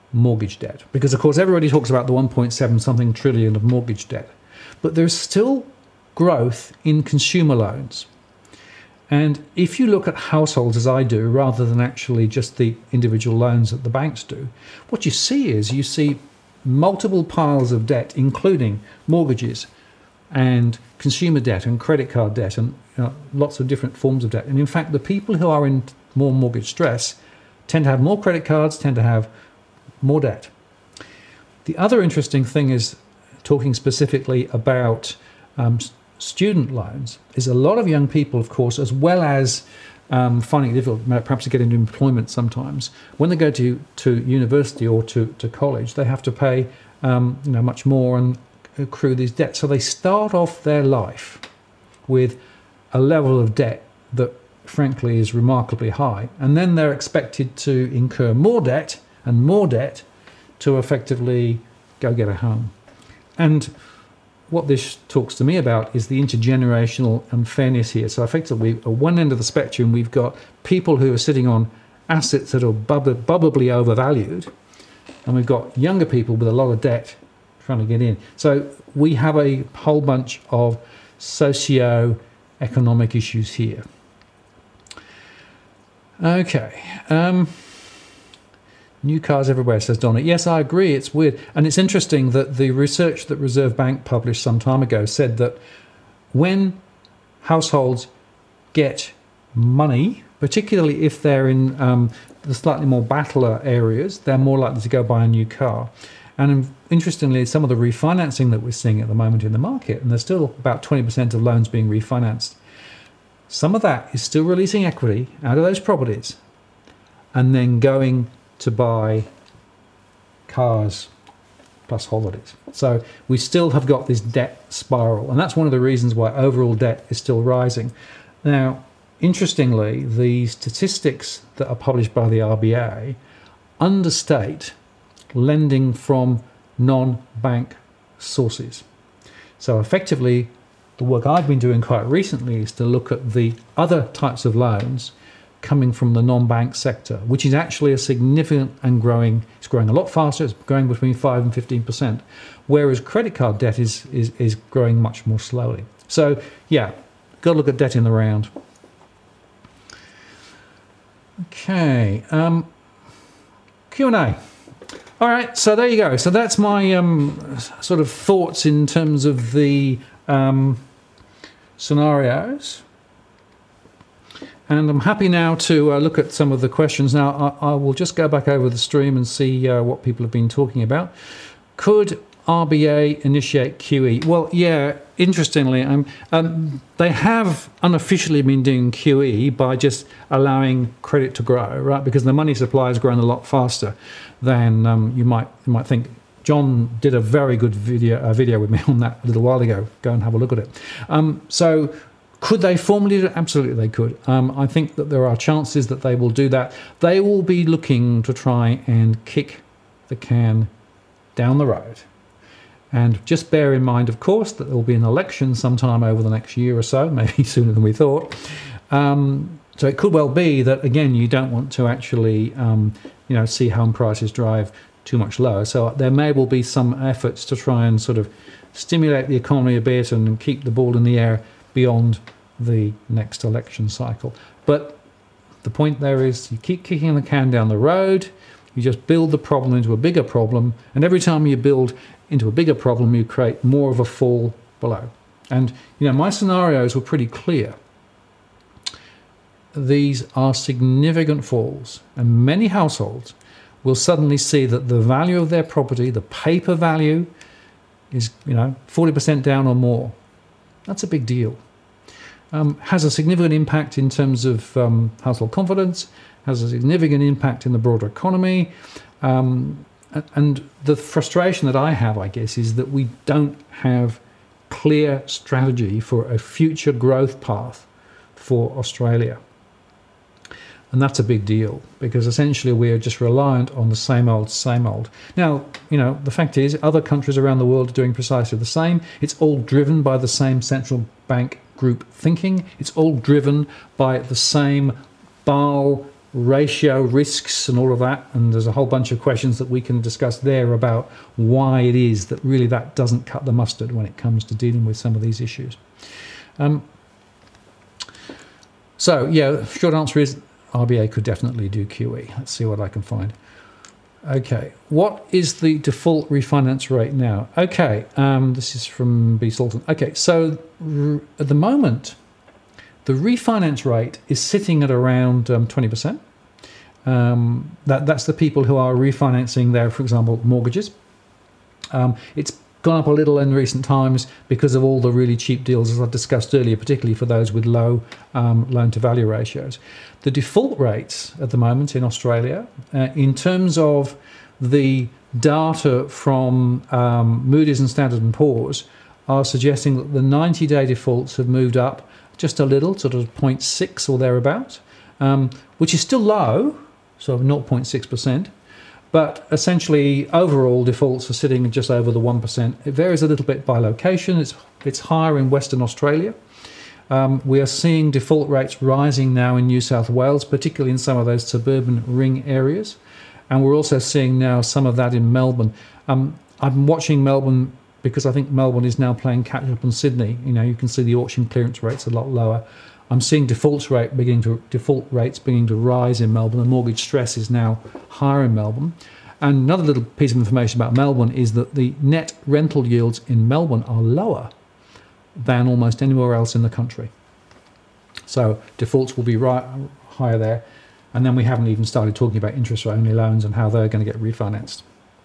mortgage debt. Because, of course, everybody talks about the one point seven something trillion of mortgage debt. But there's still growth in consumer loans. And if you look at households, as I do, rather than actually just the individual loans that the banks do, what you see is you see multiple piles of debt, including mortgages and consumer debt and credit card debt and you know, lots of different forms of debt. And in fact, the people who are in more mortgage stress tend to have more credit cards, tend to have more debt. The other interesting thing is, talking specifically about um, student loans, is a lot of young people, of course, as well as um, finding it difficult perhaps to get into employment sometimes, when they go to, to university or to, to college, they have to pay um, you know, much more and accrue these debts. So they start off their life with a level of debt that frankly is remarkably high, and then they're expected to incur more debt and more debt to effectively go get a home. And what this talks to me about is the intergenerational unfairness here. So effectively, at one end of the spectrum, we've got people who are sitting on assets that are bub- bubbly overvalued, and we've got younger people with a lot of debt trying to get in. So we have a whole bunch of socio-economic issues here. Okay. Um, New cars everywhere, says Donna. Yes, I agree. It's weird. And it's interesting that the research that Reserve Bank published some time ago said that when households get money, particularly if they're in um, the slightly more battler areas, they're more likely to go buy a new car. And interestingly, some of the refinancing that we're seeing at the moment in the market, and there's still about twenty percent of loans being refinanced, some of that is still releasing equity out of those properties and then going to buy cars plus holidays. So we still have got this debt spiral, and that's one of the reasons why overall debt is still rising. Now, interestingly, the statistics that are published by the R B A understate lending from non-bank sources. So effectively, the work I've been doing quite recently is to look at the other types of loans coming from the non-bank sector, which is actually a significant and growing, it's growing a lot faster, it's growing between five and fifteen percent, whereas credit card debt is, is, is growing much more slowly. So, yeah, got to look at debt in the round. Okay, um, Q and A. All right, so there you go. So that's my um, sort of thoughts in terms of the um, scenarios. And I'm happy now to uh, look at some of the questions. Now, I, I will just go back over the stream and see uh, what people have been talking about. Could R B A initiate Q E? Well, yeah, interestingly, um, um, they have unofficially been doing Q E by just allowing credit to grow, right? Because the money supply has grown a lot faster than um, you might you might think. John did a very good video uh, video with me on that a little while ago. Go and have a look at it. Um, so. Could they formally do it? Absolutely they could. Um, I think that there are chances that they will do that. They will be looking to try and kick the can down the road. And just bear in mind, of course, that there will be an election sometime over the next year or so, maybe sooner than we thought. Um, so it could well be that, again, you don't want to actually um, you know, see home prices drive too much lower. So there may well be some efforts to try and sort of stimulate the economy a bit and keep the ball in the air beyond the next election cycle. But the point there is you keep kicking the can down the road, you just build the problem into a bigger problem, and every time you build into a bigger problem, you create more of a fall below. And, you know, my scenarios were pretty clear. These are significant falls, and many households will suddenly see that the value of their property, the paper value, is, you know, forty percent down or more. That's a big deal. Um, has a significant impact in terms of um, household confidence, has a significant impact in the broader economy. Um, and the frustration that I have, I guess, is that we don't have clear strategy for a future growth path for Australia. And that's a big deal, because essentially we're just reliant on the same old, same old. Now, you know, the fact is other countries around the world are doing precisely the same. It's all driven by the same central bank group thinking. It's all driven by the same Basel ratio risks and all of that, and there's a whole bunch of questions that we can discuss there about why it is that really that doesn't cut the mustard when it comes to dealing with some of these issues. Um, so yeah, short answer is R B A could definitely do Q E. Let's see what I can find. Okay, what is the default refinance rate now? Okay, um, this is from B. Salton. Okay, so r- at the moment, the refinance rate is sitting at around um, twenty percent. Um, that, that's the people who are refinancing their, for example, mortgages. Um, it's gone up a little in recent times because of all the really cheap deals, as I discussed earlier, particularly for those with low um, loan-to-value ratios. The default rates at the moment in Australia, uh, in terms of the data from um, Moody's and Standard and Poor's, are suggesting that the ninety-day defaults have moved up just a little, sort of zero point six or thereabout, um, which is still low, so zero point six percent. But essentially, overall defaults are sitting just over the one percent. It varies a little bit by location. It's it's higher in Western Australia. Um, we are seeing default rates rising now in New South Wales, particularly in some of those suburban ring areas. And we're also seeing now some of that in Melbourne. Um, I'm watching Melbourne because I think Melbourne is now playing catch up on Sydney. You know, you can see the auction clearance rates a lot lower. I'm seeing default rate beginning to default rates beginning to rise in Melbourne. The mortgage stress is now higher in Melbourne. And another little piece of information about Melbourne is that the net rental yields in Melbourne are lower than almost anywhere else in the country. So defaults will be right, higher there. And then we haven't even started talking about interest-only loans and how they're going to get refinanced.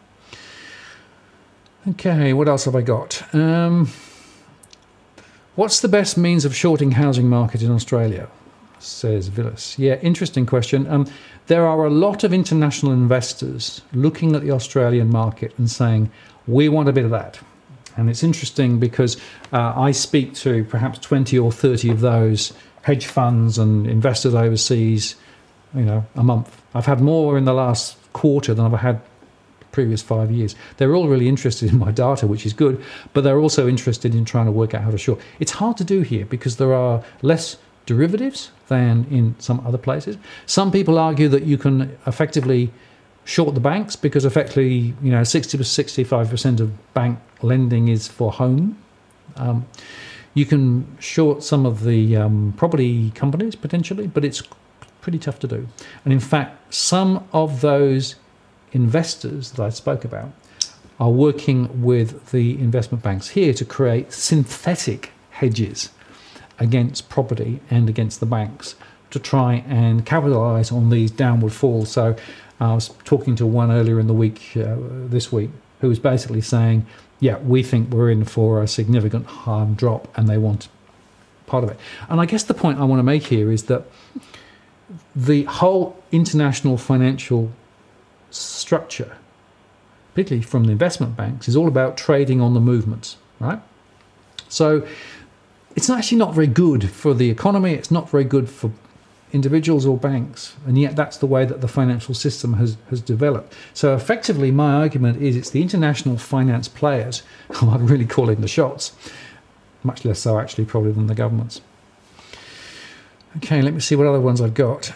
Okay, what else have I got? Um, what's the best means of shorting housing market in Australia? Says Villas. Yeah, interesting question. Um, there are a lot of international investors looking at the Australian market and saying, we want a bit of that. And it's interesting because uh, I speak to perhaps twenty or thirty of those hedge funds and investors overseas, you know, a month. I've had more in the last quarter than I've had the previous five years. They're all really interested in my data, which is good, but they're also interested in trying to work out how to short. It's hard to do here because there are less derivatives than in some other places. Some people argue that you can effectively short the banks because effectively, you know, sixty to sixty-five percent of bank lending is for home. Um, you can short some of the um, property companies potentially, but it's pretty tough to do. And in fact, some of those investors that I spoke about are working with the investment banks here to create synthetic hedges against property and against the banks to try and capitalise on these downward falls. So I was talking to one earlier in the week, uh, this week, who was basically saying, yeah, we think we're in for a significant harm drop and they want part of it. And I guess the point I want to make here is that the whole international financial structure, particularly from the investment banks, is all about trading on the movements, right? So it's actually not very good for the economy. It's not very good for individuals or banks. And yet that's the way that the financial system has, has developed. So effectively, my argument is it's the international finance players who are really calling the shots, much less so actually probably than the governments. Okay, let me see what other ones I've got.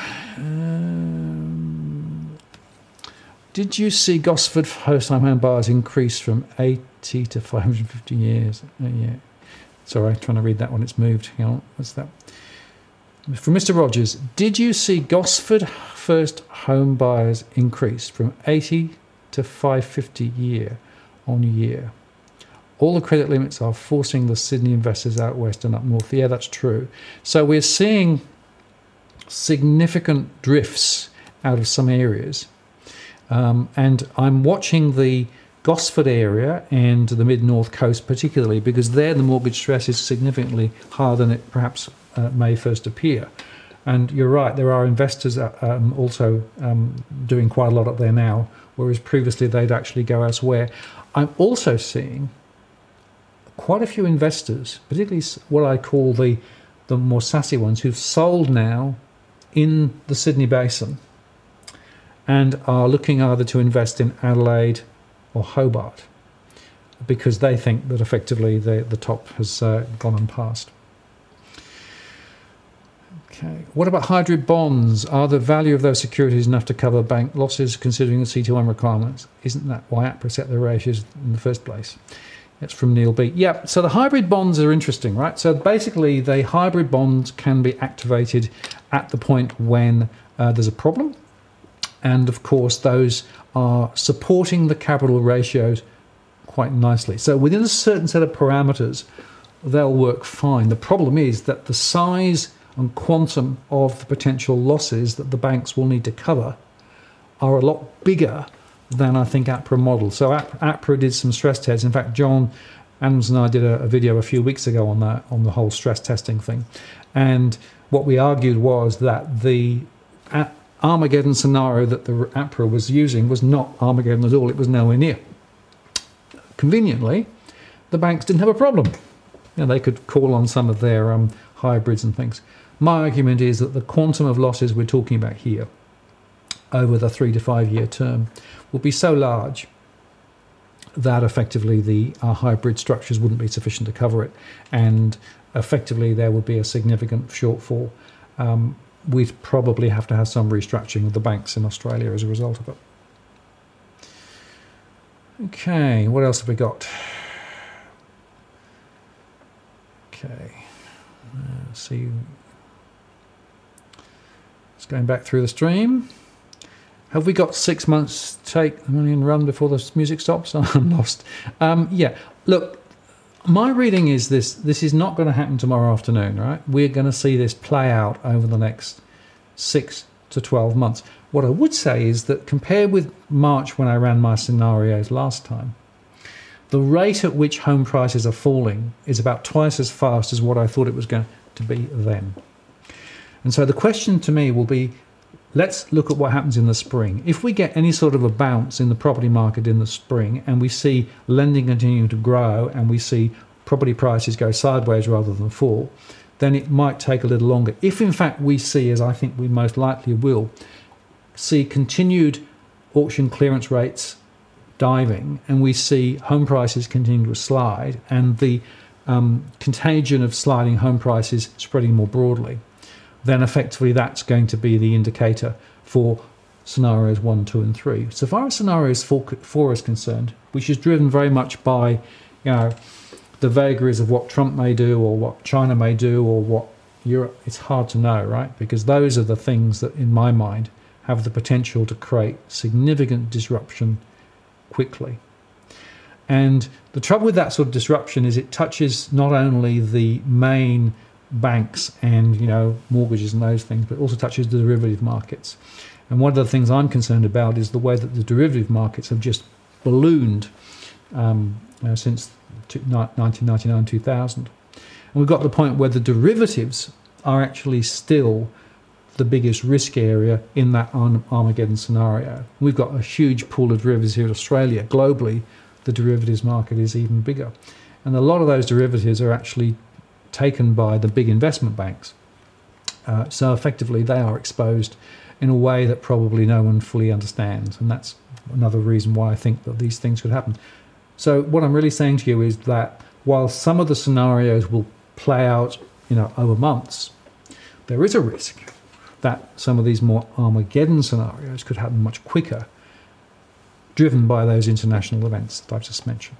Um, did you see Gosford first-time home buyers increase from eighty to five hundred fifty years? Uh, yeah. Sorry, trying to read that one. It's moved. Hang on, what's that? From Mister Rogers, did you see Gosford first home buyers increase from eighty to five hundred fifty year on year? All the credit limits are forcing the Sydney investors out west and up north. Yeah, that's true. So we're seeing significant drifts out of some areas. Um, and I'm watching the Gosford area and the mid-north coast particularly because there the mortgage stress is significantly higher than it perhaps uh, may first appear. And you're right, there are investors uh, um, also um, doing quite a lot up there now, whereas previously they'd actually go elsewhere. I'm also seeing quite a few investors, particularly what I call the the more sassy ones, who've sold now in the Sydney Basin and are looking either to invest in Adelaide or Hobart because they think that effectively the, the top has uh, gone and passed. Okay. What about hybrid bonds? Are the value of those securities enough to cover bank losses considering the C T one requirements? Isn't that why APRA set the ratios in the first place? That's from Neil B. Yeah, so the hybrid bonds are interesting, right? So basically, the hybrid bonds can be activated at the point when uh, there's a problem. And of course, those are supporting the capital ratios quite nicely. So within a certain set of parameters, they'll work fine. The problem is that the size and quantum of the potential losses that the banks will need to cover are a lot bigger than I think APRA models. So APRA did some stress tests. In fact, John Adams and I did a, a video a few weeks ago on that, on the whole stress testing thing. And what we argued was that the Armageddon scenario that the APRA was using was not Armageddon at all. It was nowhere near. Conveniently, the banks didn't have a problem. You know, they could call on some of their um, hybrids and things. My argument is that the quantum of losses we're talking about here over the three to five year term will be so large that effectively the uh, hybrid structures wouldn't be sufficient to cover it, and effectively there would be a significant shortfall. Um, we'd probably have to have some restructuring of the banks in Australia as a result of it. Okay, what else have we got? Okay, uh, see, just going back through the stream. Have we got six months to take the money and run before the music stops? I'm lost. Um, yeah, look, my reading is this. This is not going to happen tomorrow afternoon, right? We're going to see this play out over the next six to twelve months. What I would say is that compared with March when I ran my scenarios last time, the rate at which home prices are falling is about twice as fast as what I thought it was going to be then. And so the question to me will be, let's look at what happens in the spring. If we get any sort of a bounce in the property market in the spring and we see lending continuing to grow and we see property prices go sideways rather than fall, then it might take a little longer. If in fact we see, as I think we most likely will, see continued auction clearance rates diving and we see home prices continue to slide and the um, contagion of sliding home prices spreading more broadly, then effectively that's going to be the indicator for scenarios one, two, and three. So far as scenarios four, four is concerned, which is driven very much by, you know, the vagaries of what Trump may do or what China may do or what Europe, it's hard to know, right? Because those are the things that, in my mind, have the potential to create significant disruption quickly. And the trouble with that sort of disruption is it touches not only the main banks and, you know, mortgages and those things, but also touches the derivative markets. And one of the things I'm concerned about is the way that the derivative markets have just ballooned um, you know, since nineteen ninety-nine two thousand. And we've got to the point where the derivatives are actually still the biggest risk area in that Armageddon scenario. We've got a huge pool of derivatives here in Australia. Globally, the derivatives market is even bigger. And a lot of those derivatives are actually taken by the big investment banks. Uh, so effectively they are exposed in a way that probably no one fully understands. And that's another reason why I think that these things could happen. So what I'm really saying to you is that while some of the scenarios will play out, you know, over months, there is a risk that some of these more Armageddon scenarios could happen much quicker, driven by those international events that I've just mentioned.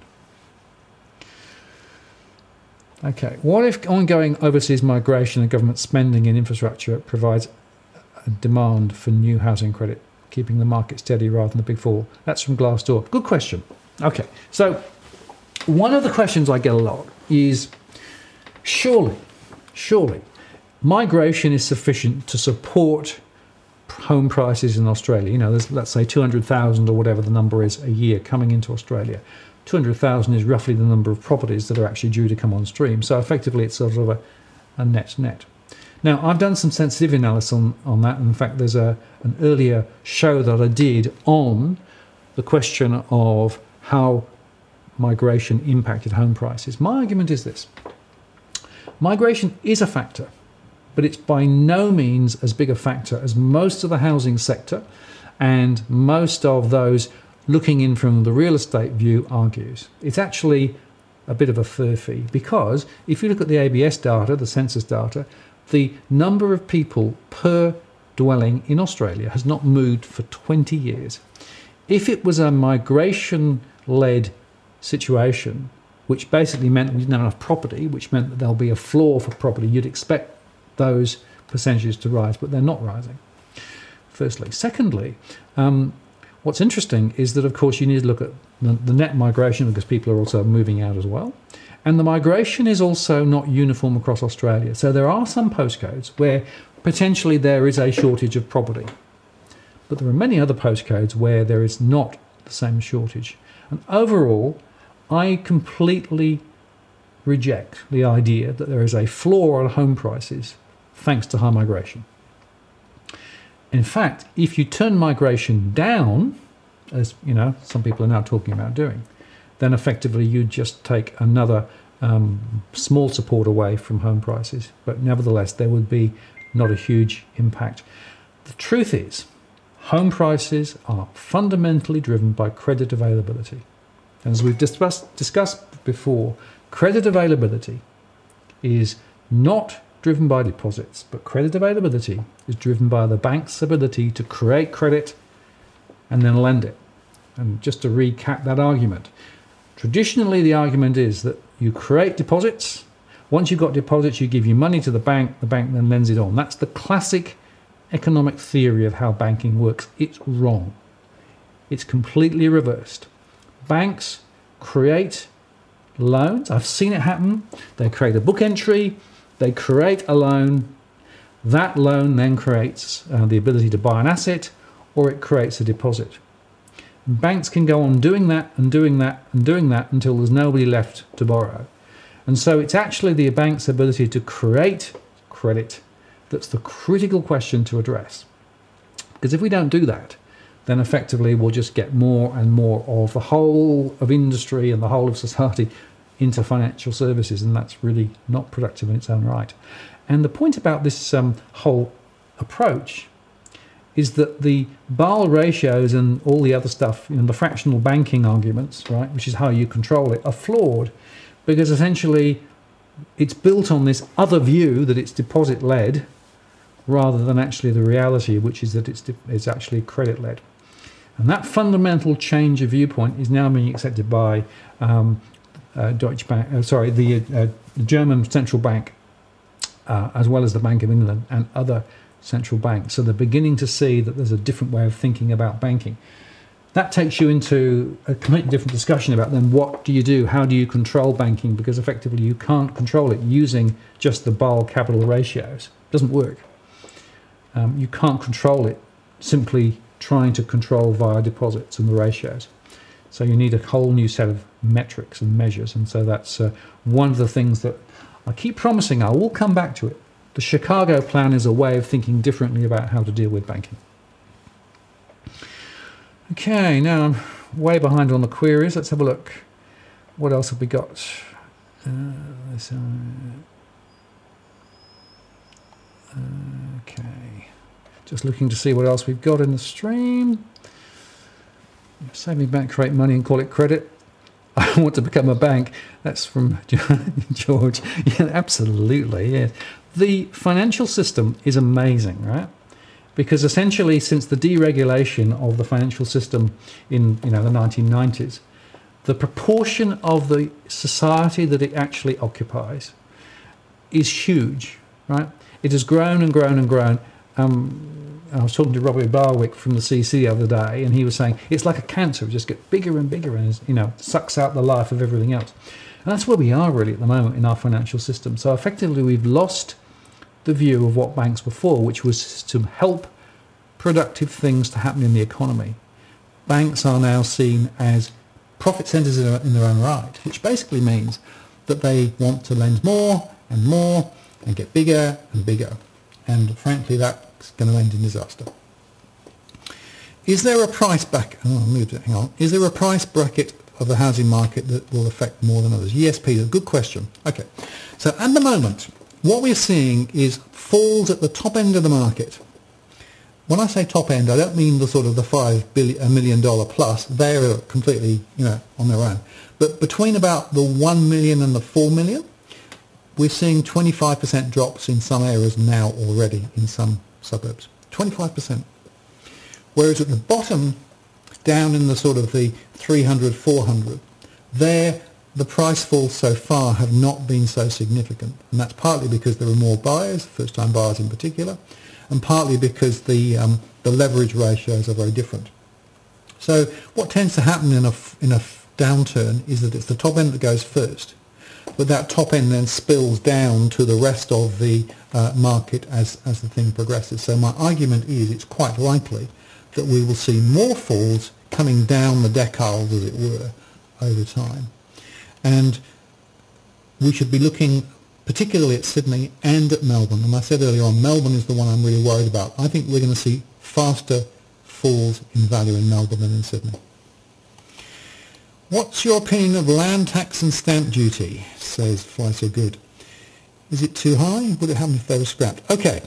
Okay, what if ongoing overseas migration and government spending in infrastructure provides a demand for new housing credit, keeping the market steady rather than the big fall? That's from Glassdoor. Good question. Okay, so one of the questions I get a lot is, surely, surely, migration is sufficient to support home prices in Australia. You know, there's, let's say two hundred thousand or whatever the number is a year coming into Australia. two hundred thousand is roughly the number of properties that are actually due to come on stream. So effectively it's sort of a, a net net. Now, I've done some sensitivity analysis on, on that. In fact, there's a an earlier show that I did on the question of how migration impacted home prices. My argument is this. Migration is a factor, but it's by no means as big a factor as most of the housing sector and most of those looking in from the real estate view argues. It's actually a bit of a furphy, because if you look at the A B S data, the census data, the number of people per dwelling in Australia has not moved for twenty years. If it was a migration-led situation, which basically meant we didn't have enough property, which meant that there'll be a floor for property, you'd expect those percentages to rise, but they're not rising, firstly. Secondly, um, what's interesting is that, of course, you need to look at the, the net migration because people are also moving out as well. And the migration is also not uniform across Australia. So there are some postcodes where potentially there is a shortage of property. But there are many other postcodes where there is not the same shortage. And overall, I completely reject the idea that there is a floor on home prices thanks to high migration. In fact, if you turn migration down, as you know, some people are now talking about doing, then effectively you just take another um, small support away from home prices. But nevertheless, there would be not a huge impact. The truth is, home prices are fundamentally driven by credit availability. And as we've discussed, discussed before, credit availability is not driven by deposits, but credit availability is driven by the bank's ability to create credit and then lend it. And just to recap that argument, traditionally the argument is that you create deposits. Once you've got deposits, you give your money to the bank, the bank then lends it on. That's the classic economic theory of how banking works. It's wrong. It's completely reversed. Banks create loans. I've seen it happen. They create a book entry, they create a loan. That loan then creates uh, the ability to buy an asset, or it creates a deposit. Banks can go on doing that and doing that and doing that until there's nobody left to borrow. And so it's actually the bank's ability to create credit that's the critical question to address. Because if we don't do that, then effectively we'll just get more and more of the whole of industry and the whole of society into financial services, and that's really not productive in its own right. And the point about this um, whole approach is that the Basel ratios and all the other stuff, you know, the fractional banking arguments, right, which is how you control it, are flawed because essentially it's built on this other view that it's deposit-led rather than actually the reality, which is that it's, de- it's actually credit-led. And that fundamental change of viewpoint is now being accepted by um, uh, Deutsche Bank, uh, sorry, the, uh, the German central bank, uh, as well as the Bank of England and other central banks. So they're beginning to see that there's a different way of thinking about banking. That takes you into a completely different discussion about then what do you do? How do you control banking? Because effectively you can't control it using just the Basel capital ratios. It doesn't work. Um, you can't control it simply trying to control via deposits and the ratios. So you need a whole new set of metrics and measures. And so that's uh, one of the things that I keep promising I will come back to it. The Chicago Plan is a way of thinking differently about how to deal with banking. Okay, now I'm way behind on the queries. Let's have a look. What else have we got? Uh, let's, uh, okay. Just looking to see what else we've got in the stream. Saving bank, create money and call it credit. I want to become a bank. That's from George. Yeah, absolutely, yeah. The financial system is amazing, right? Because essentially, since the deregulation of the financial system in you know the nineteen nineties, the proportion of the society that it actually occupies is huge, right? It has grown and grown and grown. Um, I was talking to Robbie Barwick from the C C the other day, and he was saying it's like a cancer; it just gets bigger and bigger, and you know sucks out the life of everything else. And that's where we are really at the moment in our financial system. So effectively, we've lost the view of what banks were for, which was to help productive things to happen in the economy. Banks are now seen as profit centres in their own right, which basically means that they want to lend more and more and get bigger and bigger. And frankly, that's going to end in disaster. Is there a price bracket? Oh, I moved it. Hang on. Is there a price bracket of the housing market that will affect more than others? Yes, Peter. Good question. Okay. So at the moment, what we're seeing is falls at the top end of the market. When I say top end, I don't mean the sort of the five billion, a million dollar plus. They're completely, you know, on their own. But between about the one million and the four million, we're seeing twenty-five percent drops in some areas now already in some suburbs. twenty-five percent. Whereas at the bottom, down in the sort of the three hundred, four hundred, there the price falls so far have not been so significant. And that's partly because there are more buyers, first-time buyers in particular, and partly because the, um, the leverage ratios are very different. So what tends to happen in a, in a downturn is that it's the top end that goes first, but that top end then spills down to the rest of the uh, market as, as the thing progresses. So my argument is it's quite likely that we will see more falls coming down the decade, as it were, over time. And we should be looking particularly at Sydney and at Melbourne. And I said earlier on, Melbourne is the one I'm really worried about. I think we're going to see faster falls in value in Melbourne than in Sydney. What's your opinion of land tax and stamp duty, says Fly So Good. Is it too high? Would it happen if they were scrapped? Okay.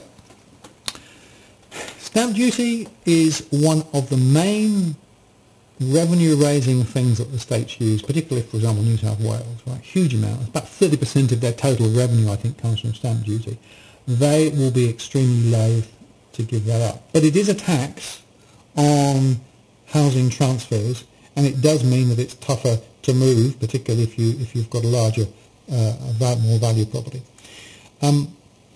Stamp duty is one of the main revenue-raising things that the states use, particularly, for example, New South Wales, right? Huge amount. About thirty percent of their total revenue, I think, comes from stamp duty. They will be extremely loath to give that up. But it is a tax on housing transfers, and it does mean that it's tougher to move, particularly if, you, if you've got a larger, uh, more value property. Um,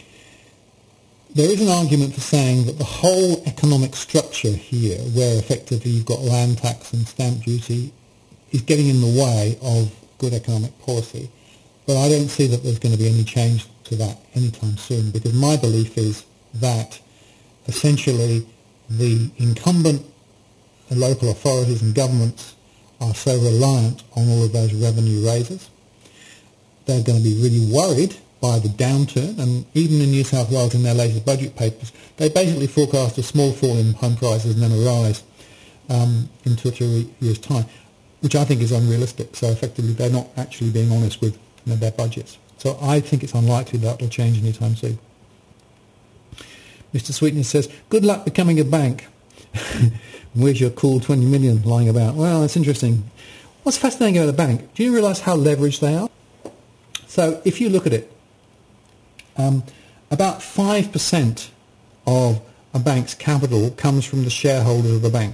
There is an argument for saying that the whole economic structure here, where effectively you've got land tax and stamp duty, is getting in the way of good economic policy. But I don't see that there's going to be any change to that anytime soon, because my belief is that essentially the incumbent local authorities and governments are so reliant on all of those revenue raisers. They're going to be really worried by the downturn, and even in New South Wales in their latest budget papers, they basically forecast a small fall in home prices and then a rise um, in two or three years' time, which I think is unrealistic. So effectively they're not actually being honest with you know, their budgets. So I think it's unlikely that will change anytime soon. Mister Sweetness says, good luck becoming a bank. Where's your cool twenty million lying about? Well, that's interesting. What's fascinating about a bank, do you realise how leveraged they are? So if you look at it, Um, about five percent of a bank's capital comes from the shareholders of the bank.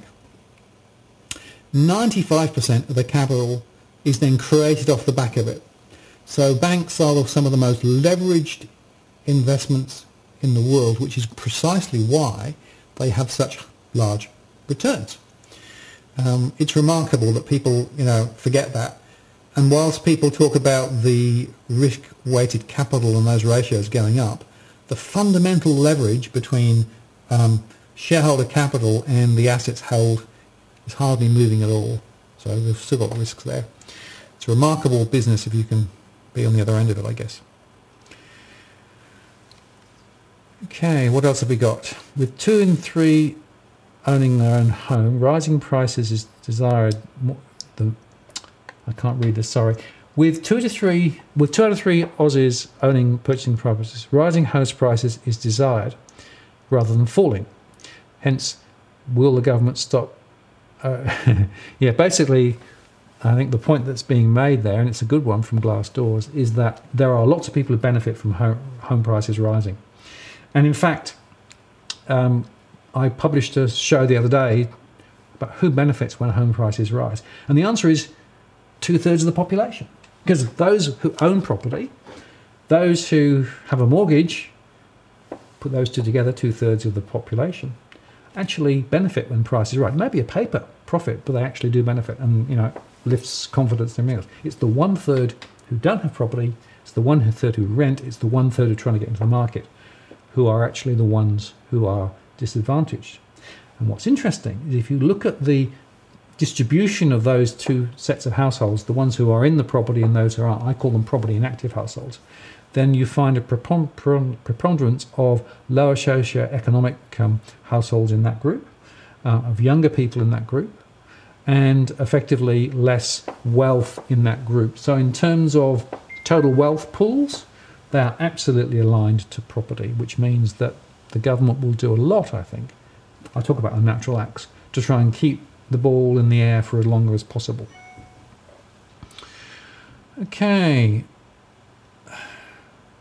ninety-five percent of the capital is then created off the back of it. So banks are some of the most leveraged investments in the world, which is precisely why they have such large returns. Um, it's remarkable that people, you know, forget that. And whilst people talk about the risk-weighted capital and those ratios going up, the fundamental leverage between um, shareholder capital and the assets held is hardly moving at all. So we've still got risks there. It's a remarkable business if you can be on the other end of it, I guess. Okay, what else have we got? With two in three owning their own home, rising prices is desired. The I can't read this, sorry. With two to three, with two out of three Aussies owning purchasing properties, rising house prices is desired rather than falling. Hence, will the government stop? Uh, yeah, basically, I think the point that's being made there, and it's a good one from Glassdoor, is that there are lots of people who benefit from home, home prices rising. And in fact, um, I published a show the other day about who benefits when home prices rise. And the answer is two-thirds of the population. Because those who own property, those who have a mortgage, put those two together, two-thirds of the population, actually benefit when prices rise. Maybe a paper profit, but they actually do benefit, and you know, lifts confidence in everything else. It's the one-third who don't have property, it's the one-third who rent, it's the one-third who are trying to get into the market, who are actually the ones who are disadvantaged. And what's interesting is if you look at the distribution of those two sets of households, the ones who are in the property and those who aren't, I call them property inactive households, then you find a preponderance of lower socio-economic um, households in that group, uh, of younger people in that group, and effectively less wealth in that group. So in terms of total wealth pools, they are absolutely aligned to property, which means that the government will do a lot, I think. I talk about unnatural acts, to try and keep the ball in the air for as long as possible. Okay.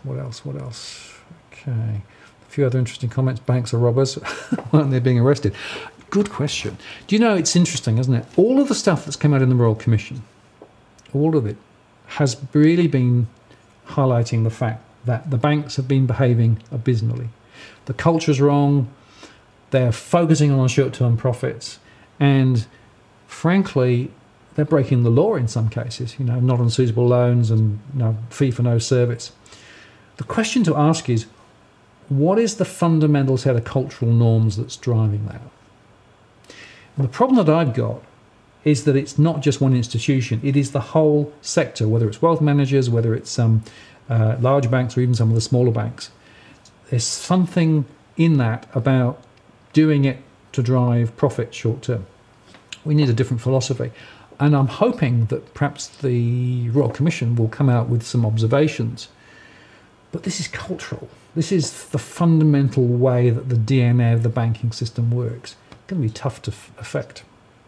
What else? What else? Okay. A few other interesting comments. Banks are robbers. Weren't they being arrested? Good question. Do you know, it's interesting, isn't it? All of the stuff that's come out in the Royal Commission, all of it, has really been highlighting the fact that the banks have been behaving abysmally. The culture's wrong. They're focusing on short-term profits. And frankly, they're breaking the law in some cases, you know, not on suitable loans and you know, fee for no service. The question to ask is, what is the fundamental set of cultural norms that's driving that? And the problem that I've got is that it's not just one institution, it is the whole sector, whether it's wealth managers, whether it's um, uh, large banks or even some of the smaller banks. There's something in that about doing it to drive profit short term. We need a different philosophy. And I'm hoping that perhaps the Royal Commission will come out with some observations. But this is cultural. This is the fundamental way that the D N A of the banking system works. It's going to be tough to f- affect.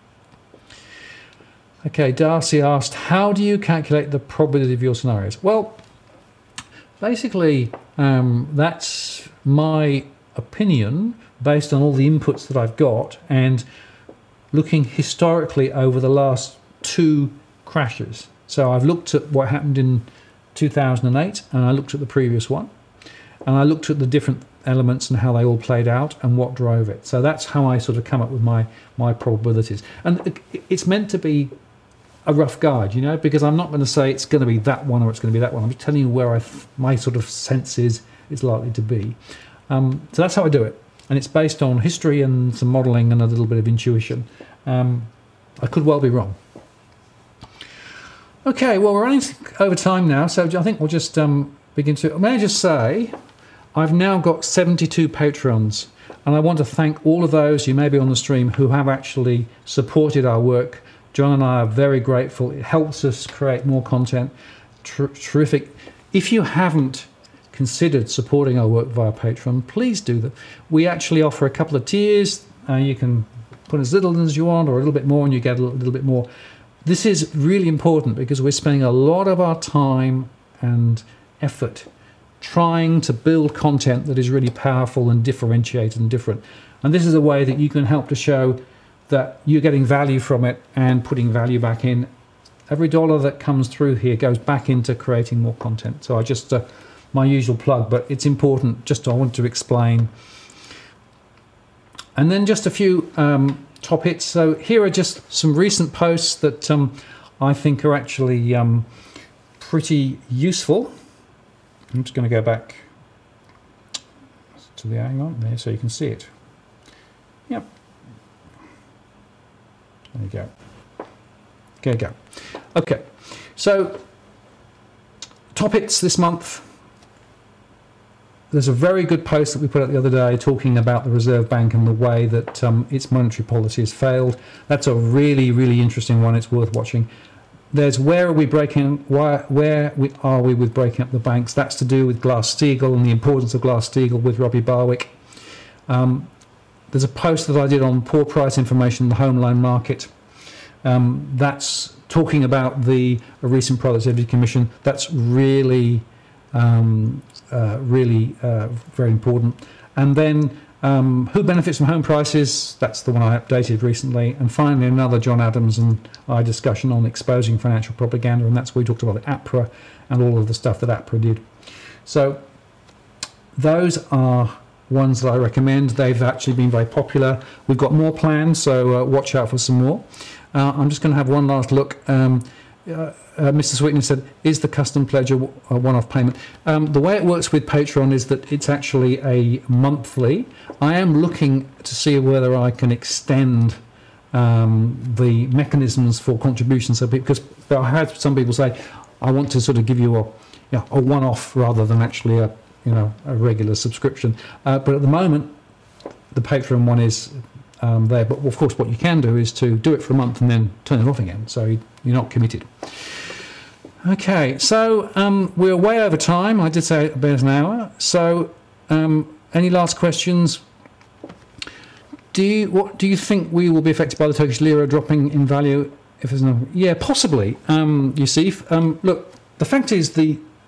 Okay, Darcy asked, how do you calculate the probability of your scenarios? Well, basically, um, that's my opinion based on all the inputs that I've got and looking historically over the last two crashes. So I've looked at what happened in two thousand eight and I looked at the previous one and I looked at the different elements and how they all played out and what drove it. So that's how I sort of come up with my, my probabilities. And it's meant to be a rough guide, you know, because I'm not going to say it's going to be that one or it's going to be that one. I'm just telling you where I th- my sort of sense is it's likely to be. Um, so that's how I do it. And it's based on history and some modelling and a little bit of intuition. Um, I could well be wrong. Okay, well, we're running over time now, so I think we'll just um, begin to... May I just say, I've now got seventy-two patrons, and I want to thank all of those, you may be on the stream, who have actually supported our work. John and I are very grateful. It helps us create more content. Ter- terrific. If you haven't considered supporting our work via Patreon, please do that. We actually offer a couple of tiers. Uh, you can put as little as you want or a little bit more and you get a little, little bit more. This is really important because we're spending a lot of our time and effort trying to build content that is really powerful and differentiated and different. And this is a way that you can help to show that you're getting value from it and putting value back in. Every dollar that comes through here goes back into creating more content. So I just, uh, my usual plug, but it's important, just I want to explain. And then just a few um, top hits. So here are just some recent posts that um, I think are actually um, pretty useful. I'm just going to go back to the hang on there so you can see it. Yep. There you go. There you go. Okay. So top hits this month. There's a very good post that we put out the other day talking about the Reserve Bank and the way that um, its monetary policy has failed. That's a really, really interesting one. It's worth watching. There's where are we breaking? Why, where we, are we with breaking up the banks? That's to do with Glass-Steagall and the importance of Glass-Steagall with Robbie Barwick. Um, there's a post that I did on poor price information in the home loan market. Um, that's talking about the recent Productivity Commission. That's really, um, uh, really uh, very important. And then um, who benefits from home prices? That's the one I updated recently. And finally, another John Adams and I discussion on exposing financial propaganda, and that's where we talked about the APRA and all of the stuff that APRA did. So those are ones that I recommend. They've actually been very popular. We've got more planned, so uh, watch out for some more. Uh, I'm just going to have one last look. Um, uh, uh, Mister Sweetney said, is the custom pledge a, w- a one-off payment? Um, the way it works with Patreon is that it's actually a monthly. I am looking to see whether I can extend um, the mechanisms for contributions. So because I had some people say, I want to sort of give you a, you know, a one-off rather than actually a, you know, a regular subscription. Uh, but at the moment, the Patreon one is um, there. But of course, what you can do is to do it for a month and then turn it off again. So you're not committed. Okay, so um, we're way over time. I did say about an hour. So um, any last questions? Do you, what do you think we will be affected by the Turkish lira dropping in value? If there's no, yeah, possibly. Um, you see, um, look, the fact is the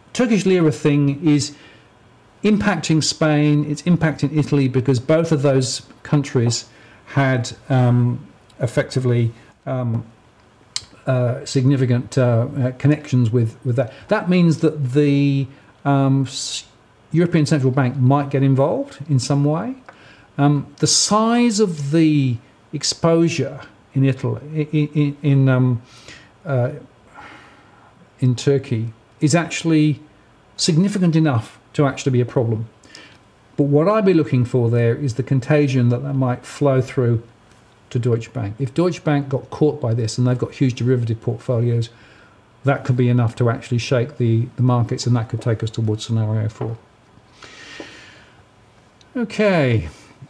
Turkish lira thing is impacting Spain, it's impacting Italy, because both of those countries had um, effectively um, uh, significant uh, uh, connections with, with that. That means that the um, European Central Bank might get involved in some way. Um, the size of the exposure in Italy, in, in, in, um, uh, in Turkey, is actually significant enough to actually be a problem. But what I'd be looking for there is the contagion that that might flow through to Deutsche Bank. If Deutsche Bank got caught by this, and they've got huge derivative portfolios, that could be enough to actually shake the, the markets, and that could take us towards scenario four. Okay,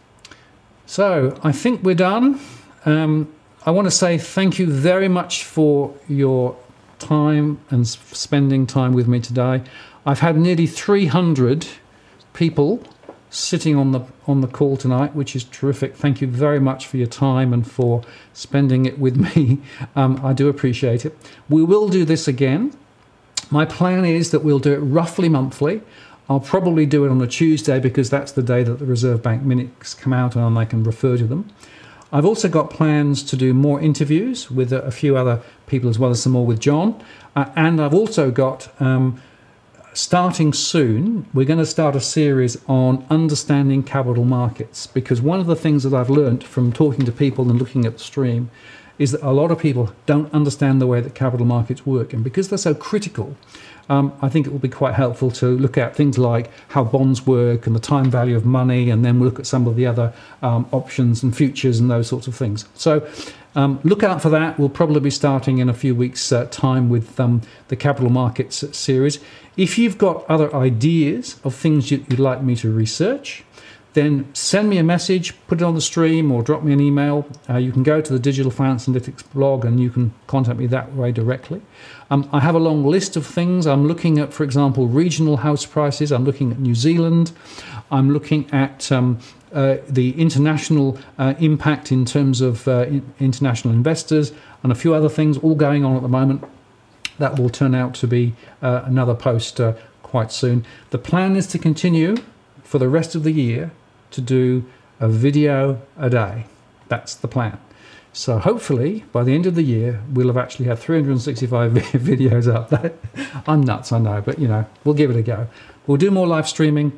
so I think we're done. Um, I want to say thank you very much for your time and spending time with me today. I've had nearly three hundred people sitting on the on the call tonight, which is terrific. Thank you very much for your time and for spending it with me. Um, I do appreciate it. We will do this again. My plan is that we'll do it roughly monthly. I'll probably do it on a Tuesday because that's the day that the Reserve Bank minutes come out and I can refer to them. I've also got plans to do more interviews with a, a few other people, as well as some more with John. Uh, and I've also got... Um, Starting soon, we're going to start a series on understanding capital markets, because one of the things that I've learned from talking to people and looking at the stream is that a lot of people don't understand the way that capital markets work. And because they're so critical, um, I think it will be quite helpful to look at things like how bonds work and the time value of money, and then we'll look at some of the other um, options and futures and those sorts of things. So um, look out for that. We'll probably be starting in a few weeks' uh, time with um, the capital markets series. If you've got other ideas of things you'd like me to research, then send me a message, put it on the stream, or drop me an email. Uh, you can go to the Digital Finance Analytics blog and you can contact me that way directly. Um, I have a long list of things. I'm looking at, for example, regional house prices. I'm looking at New Zealand. I'm looking at um, uh, the international uh, impact in terms of uh, in- international investors, and a few other things all going on at the moment. That will turn out to be uh, another post uh, quite soon. The plan is to continue for the rest of the year to do a video a day. That's the plan. So hopefully by the end of the year, we'll have actually had three hundred sixty-five videos up. I'm nuts, I know, but you know, we'll give it a go. We'll do more live streaming.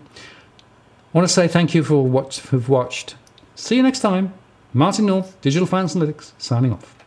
I want to say thank you for what have watched. See you next time. Martin North, Digital Finance Analytics, signing off.